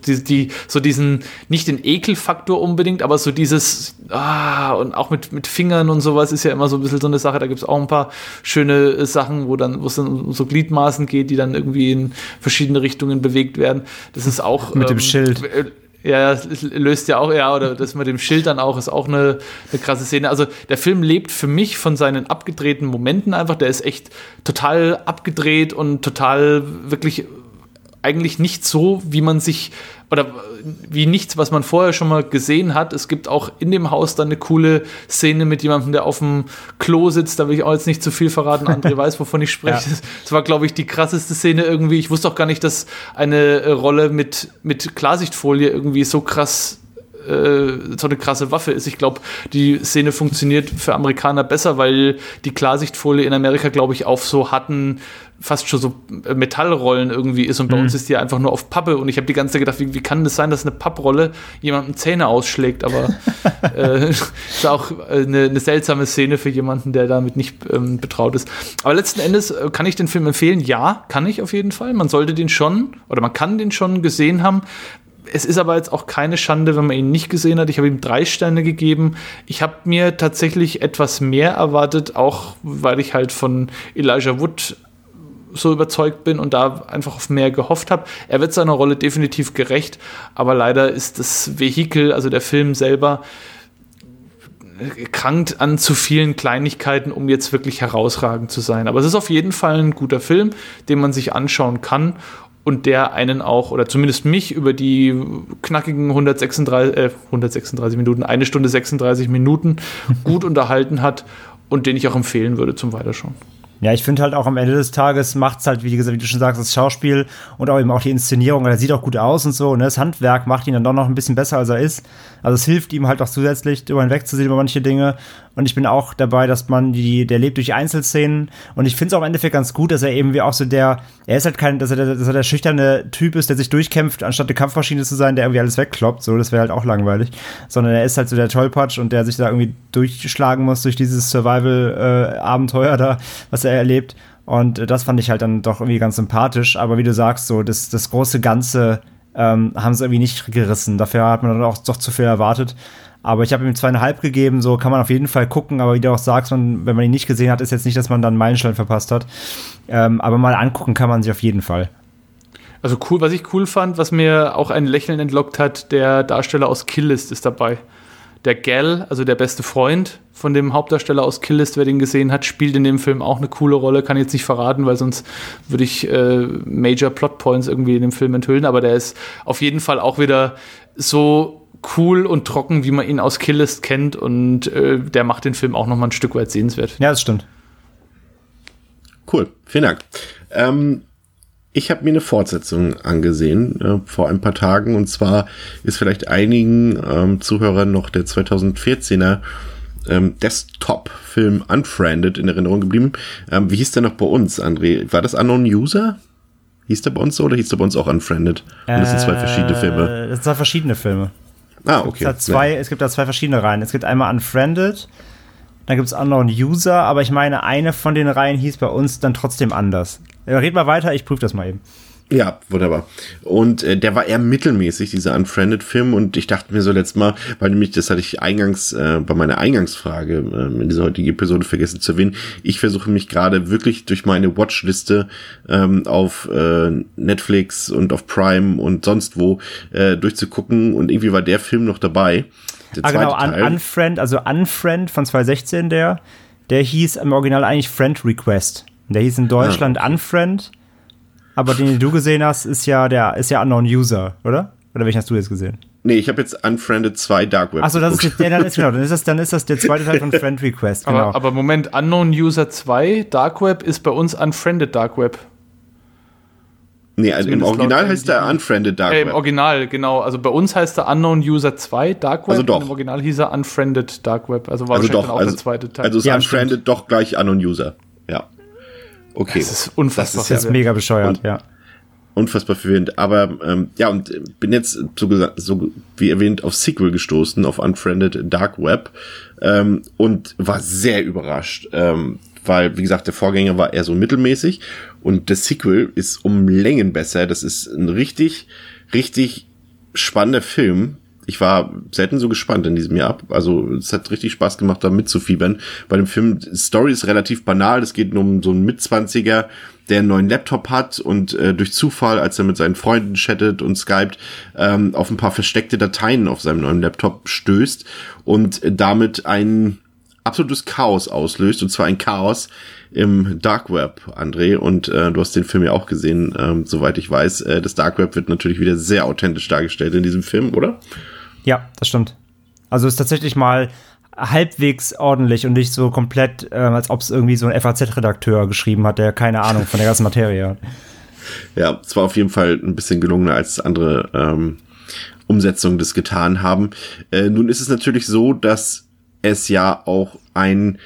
so diesen, nicht den Ekelfaktor unbedingt, aber so dieses, und auch mit Fingern und sowas ist ja immer so ein bisschen so eine Sache, da gibt es auch ein paar schöne Sachen, wo es dann um so Gliedmaßen geht, die dann irgendwie in verschiedene Richtungen bewegt werden. Das ist auch mit dem Schild. Ja, das löst ja auch, oder das mit dem Schild dann auch, ist auch eine krasse Szene. Also der Film lebt für mich von seinen abgedrehten Momenten einfach. Der ist echt total abgedreht und total wirklich eigentlich nicht so, wie man sich, oder wie nichts, was man vorher schon mal gesehen hat. Es gibt auch in dem Haus dann eine coole Szene mit jemandem, der auf dem Klo sitzt. Da will ich auch jetzt nicht zu viel verraten. André weiß, wovon ich spreche. Ja. Das war, glaube ich, die krasseste Szene irgendwie. Ich wusste auch gar nicht, dass eine Rolle mit Klarsichtfolie irgendwie so krass so eine krasse Waffe ist. Ich glaube, die Szene funktioniert für Amerikaner besser, weil die Klarsichtfolie in Amerika, glaube ich, auf so harten, fast schon so Metallrollen irgendwie ist, und bei uns ist die einfach nur auf Pappe, und ich habe die ganze Zeit gedacht, wie kann das sein, dass eine Papprolle jemandem Zähne ausschlägt, aber ist auch eine seltsame Szene für jemanden, der damit nicht betraut ist. Aber letzten Endes kann ich den Film empfehlen? Ja, kann ich auf jeden Fall. Man sollte den schon, oder man kann den schon gesehen haben. Es ist aber jetzt auch keine Schande, wenn man ihn nicht gesehen hat. Ich habe ihm 3 Sterne gegeben. Ich habe mir tatsächlich etwas mehr erwartet, auch weil ich halt von Elijah Wood so überzeugt bin und da einfach auf mehr gehofft habe. Er wird seiner Rolle definitiv gerecht, aber leider ist das Vehikel, also der Film selber, krankt an zu vielen Kleinigkeiten, um jetzt wirklich herausragend zu sein. Aber es ist auf jeden Fall ein guter Film, den man sich anschauen kann. und der einen auch, oder zumindest mich, über die knackigen 136 Minuten, 1 Stunde 36 Minuten gut unterhalten hat und den ich auch empfehlen würde zum Weiterschauen. Ja, ich finde halt auch am Ende des Tages macht's halt, wie gesagt, wie du schon sagst, das Schauspiel und auch eben auch die Inszenierung. Er sieht auch gut aus und so. Und das Handwerk macht ihn dann doch noch ein bisschen besser, als er ist. Also es hilft ihm halt auch zusätzlich, darüber hinwegzusehen über manche Dinge. Und ich bin auch dabei, dass man der lebt durch die Einzelszenen. Und ich finde es auch im Endeffekt ganz gut, dass er eben wie auch so er ist halt dass er der schüchterne Typ ist, der sich durchkämpft, anstatt eine Kampfmaschine zu sein, der irgendwie alles wegkloppt. So, das wäre halt auch langweilig. Sondern er ist halt so der Tollpatsch und der sich da irgendwie durchschlagen muss durch dieses Survival-Abenteuer da, was er erlebt. Und das fand ich halt dann doch irgendwie ganz sympathisch. Aber wie du sagst, so das große Ganze haben sie irgendwie nicht gerissen. Dafür hat man dann auch doch zu viel erwartet. Aber ich habe ihm 2,5 gegeben, so kann man auf jeden Fall gucken. Aber wie du auch sagst, wenn man ihn nicht gesehen hat, ist jetzt nicht, dass man dann einen Meilenstein verpasst hat. Aber mal angucken kann man sich auf jeden Fall. Also cool, was ich cool fand, was mir auch ein Lächeln entlockt hat, der Darsteller aus Kill List ist dabei. Der Gal, also der beste Freund von dem Hauptdarsteller aus Kill List, wer den gesehen hat, spielt in dem Film auch eine coole Rolle. Kann ich jetzt nicht verraten, weil sonst würde ich Major Plot Points irgendwie in dem Film enthüllen. Aber der ist auf jeden Fall auch wieder so cool und trocken, wie man ihn aus Kill List kennt. Und der macht den Film auch noch mal ein Stück weit sehenswert. Ja, das stimmt. Cool, vielen Dank. Ich habe mir eine Fortsetzung angesehen vor ein paar Tagen, und zwar ist vielleicht einigen Zuhörern noch der 2014er Desktop-Film Unfriended in Erinnerung geblieben. Wie hieß der noch bei uns, André? War das Unknown User? Hieß der bei uns so oder hieß der bei uns auch Unfriended? Und das sind 2 verschiedene Filme. Das sind 2 verschiedene Filme. Ah, okay. Es gibt da 2 verschiedene Reihen. Es gibt einmal Unfriended, dann gibt es Unknown User, aber ich meine, eine von den Reihen hieß bei uns dann trotzdem anders. Red mal weiter, ich prüfe das mal eben. Ja, wunderbar. Und der war eher mittelmäßig, dieser Unfriended-Film, und ich dachte mir so letztes Mal, weil nämlich, das hatte ich eingangs bei meiner Eingangsfrage in dieser heutigen Episode vergessen zu erwähnen, ich versuche mich gerade wirklich durch meine Watchliste auf Netflix und auf Prime und sonst wo durchzugucken, und irgendwie war der Film noch dabei. Der zweite Teil. Unfriend von 2016, der hieß im Original eigentlich Friend Request. Der hieß in Deutschland Unfriend, aber den du gesehen hast, ist ja Unknown User, oder? Oder welchen hast du jetzt gesehen? Nee, ich habe jetzt Unfriended 2 Dark Web. Achso, dann ist das der zweite Teil von Friend Request, genau. Aber Moment, Unknown User 2 Dark Web ist bei uns Unfriended Dark Web. Nee, also im Original heißt der Unfriended Dark Web. Im Original, genau. Also bei uns heißt der Unknown User 2 Dark Web. Also doch. Und im Original hieß er Unfriended Dark Web. Also war wahrscheinlich dann auch der zweite Teil. Also ist Unfriended stimmt. Doch gleich Unknown User. Ja. Okay. Das ist unfassbar. Das ist mega bescheuert, ja. Unfassbar verwirrend. Aber und bin jetzt so wie erwähnt auf Sequel gestoßen, auf Unfriended Dark Web, und war sehr überrascht. Weil, wie gesagt, der Vorgänger war eher so mittelmäßig und das Sequel ist um Längen besser. Das ist ein richtig, richtig spannender Film. Ich war selten so gespannt in diesem Jahr. Also es hat richtig Spaß gemacht, da mitzufiebern. Bei dem Film, die Story ist relativ banal. Es geht nur um so einen Mitzwanziger, der einen neuen Laptop hat und durch Zufall, als er mit seinen Freunden chattet und skypt, auf ein paar versteckte Dateien auf seinem neuen Laptop stößt und damit ein absolutes Chaos auslöst, und zwar ein Chaos im Dark Web, André, und du hast den Film ja auch gesehen, soweit ich weiß. Das Dark Web wird natürlich wieder sehr authentisch dargestellt in diesem Film, oder? Ja, das stimmt. Also ist tatsächlich mal halbwegs ordentlich und nicht so komplett, als ob es irgendwie so ein FAZ-Redakteur geschrieben hat, der keine Ahnung von der ganzen Materie hat. Ja, es war auf jeden Fall ein bisschen gelungener als andere Umsetzungen das getan haben. Nun ist es natürlich so, dass es ja auch ein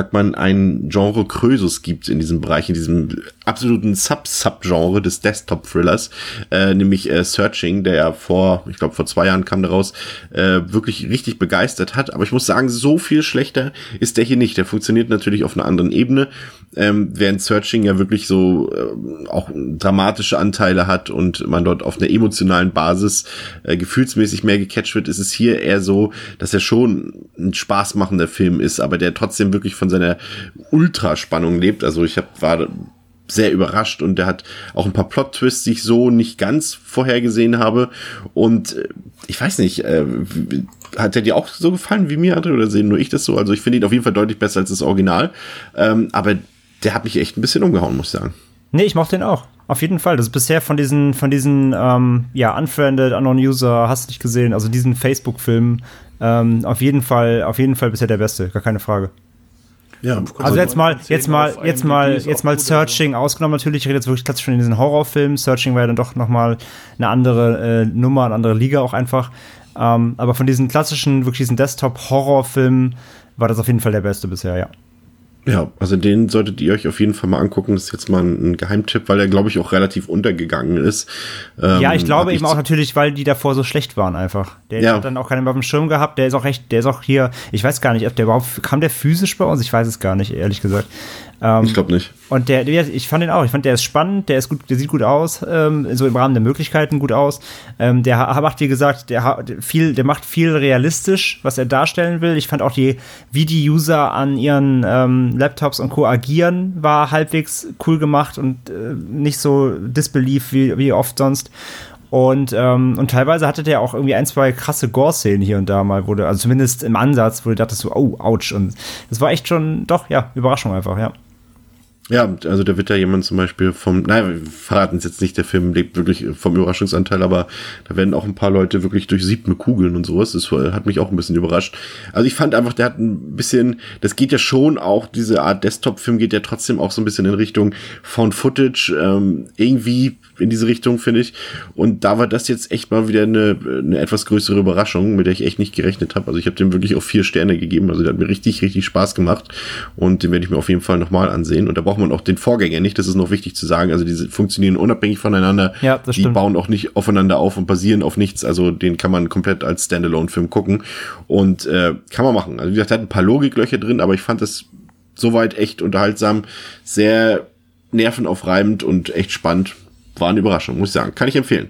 Genre Krösus gibt in diesem Bereich, in diesem absoluten Sub-Genre des Desktop-Thrillers, nämlich Searching, der ja vor 2 Jahren kam der raus, wirklich richtig begeistert hat. Aber ich muss sagen, so viel schlechter ist der hier nicht. Der funktioniert natürlich auf einer anderen Ebene, während Searching ja wirklich so auch dramatische Anteile hat und man dort auf einer emotionalen Basis gefühlsmäßig mehr gecatcht wird, ist es hier eher so, dass er schon ein spaßmachender Film ist, aber der trotzdem wirklich von seiner Ultraspannung lebt. Also war sehr überrascht, und der hat auch ein paar Plot-Twists, die ich so nicht ganz vorhergesehen habe, und ich weiß nicht, hat der dir auch so gefallen wie mir, André, oder sehen nur ich das so? Also ich finde ihn auf jeden Fall deutlich besser als das Original, aber der hat mich echt ein bisschen umgehauen, muss ich sagen. Nee, ich mochte den auch. Auf jeden Fall. Das ist bisher von diesen Unfriended, Unknown User, hast du nicht gesehen, also diesen Facebook-Filmen, auf jeden Fall bisher der beste, gar keine Frage. Ja, Also jetzt mal Searching ausgenommen natürlich, ich rede jetzt wirklich klassisch von diesen Horrorfilmen. Searching war ja dann doch nochmal eine andere Nummer, eine andere Liga auch einfach. Aber von diesen klassischen, wirklich diesen Desktop-Horrorfilmen war das auf jeden Fall der beste bisher, ja. Ja, also den solltet ihr euch auf jeden Fall mal angucken. Das ist jetzt mal ein Geheimtipp, weil er, glaube ich, auch relativ untergegangen ist. Ja, ich glaube eben auch natürlich, weil die davor so schlecht waren einfach. Der hat dann auch keinen mehr auf dem Schirm gehabt. Der ist auch hier, ich weiß gar nicht, ob der überhaupt, kam der physisch bei uns? Ich weiß es gar nicht, ehrlich gesagt. Ich glaube nicht. Und ich fand den auch. Ich fand, der ist spannend, der ist gut, der sieht gut aus, so im Rahmen der Möglichkeiten gut aus. Der macht, wie gesagt, der macht viel realistisch, was er darstellen will. Ich fand auch wie die User an ihren Laptops und Co. agieren, war halbwegs cool gemacht und nicht so disbelief wie oft sonst. Und teilweise hatte der auch irgendwie 1, 2 krasse Gore-Szenen hier und da mal, also zumindest im Ansatz, wo du dachtest so, oh, ouch. Und das war echt schon, doch, ja, Überraschung einfach, ja. Ja, also da wird ja jemand zum Beispiel wir verraten es jetzt nicht, der Film lebt wirklich vom Überraschungsanteil, aber da werden auch ein paar Leute wirklich durchsiebt mit Kugeln und sowas. Das hat mich auch ein bisschen überrascht. Also ich fand einfach, der hat ein bisschen, das geht ja schon auch, diese Art Desktop-Film geht ja trotzdem auch so ein bisschen in Richtung Found Footage, irgendwie in diese Richtung, finde ich. Und da war das jetzt echt mal wieder eine etwas größere Überraschung, mit der ich echt nicht gerechnet habe. Also ich habe dem wirklich auch 4 Sterne gegeben. Also der hat mir richtig, richtig Spaß gemacht. Und den werde ich mir auf jeden Fall nochmal ansehen. Und da braucht man auch den Vorgänger nicht. Das ist noch wichtig zu sagen. Also diese funktionieren unabhängig voneinander. Ja, das stimmt. Die bauen auch nicht aufeinander auf und basieren auf nichts. Also den kann man komplett als Standalone-Film gucken. Und kann man machen. Also wie gesagt, der hat ein paar Logiklöcher drin, aber ich fand das soweit echt unterhaltsam, sehr nervenaufreibend und echt spannend. War eine Überraschung, muss ich sagen. Kann ich empfehlen.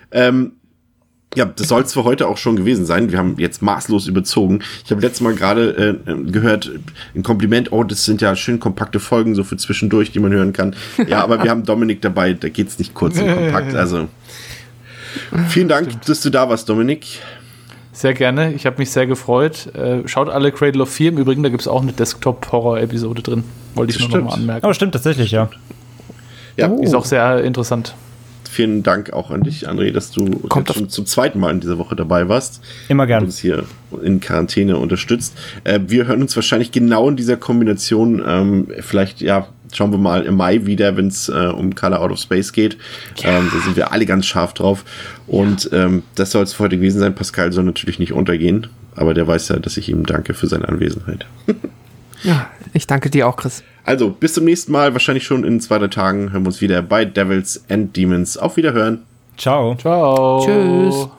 Ja, das soll es für heute auch schon gewesen sein. Wir haben jetzt maßlos überzogen. Ich habe letztes Mal gerade gehört, ein Kompliment, das sind ja schön kompakte Folgen, so für zwischendurch, die man hören kann. Ja, aber wir haben Dominik dabei, da geht's nicht kurz und kompakt. Also vielen Dank, dass du da warst, Dominik. Sehr gerne, ich habe mich sehr gefreut. Schaut alle Cradle of Fear. Im Übrigen, da gibt es auch eine Desktop-Horror-Episode drin. Wollte ich nur noch mal anmerken. Aber stimmt tatsächlich, ja. Ja, ist auch sehr interessant. Vielen Dank auch an dich, André, dass du schon zum zweiten Mal in dieser Woche dabei warst. Immer gern. Und uns hier in Quarantäne unterstützt. Wir hören uns wahrscheinlich genau in dieser Kombination, vielleicht, ja, schauen wir mal im Mai wieder, wenn es um Color Out of Space geht. Ja. Da sind wir alle ganz scharf drauf. Und das soll es für heute gewesen sein. Pascal soll natürlich nicht untergehen, aber der weiß ja, dass ich ihm danke für seine Anwesenheit. Ja, ich danke dir auch, Chris. Also, bis zum nächsten Mal, wahrscheinlich schon in 2, 3 Tagen, hören wir uns wieder bei Devils and Demons. Auf Wiederhören. Ciao. Ciao. Tschüss.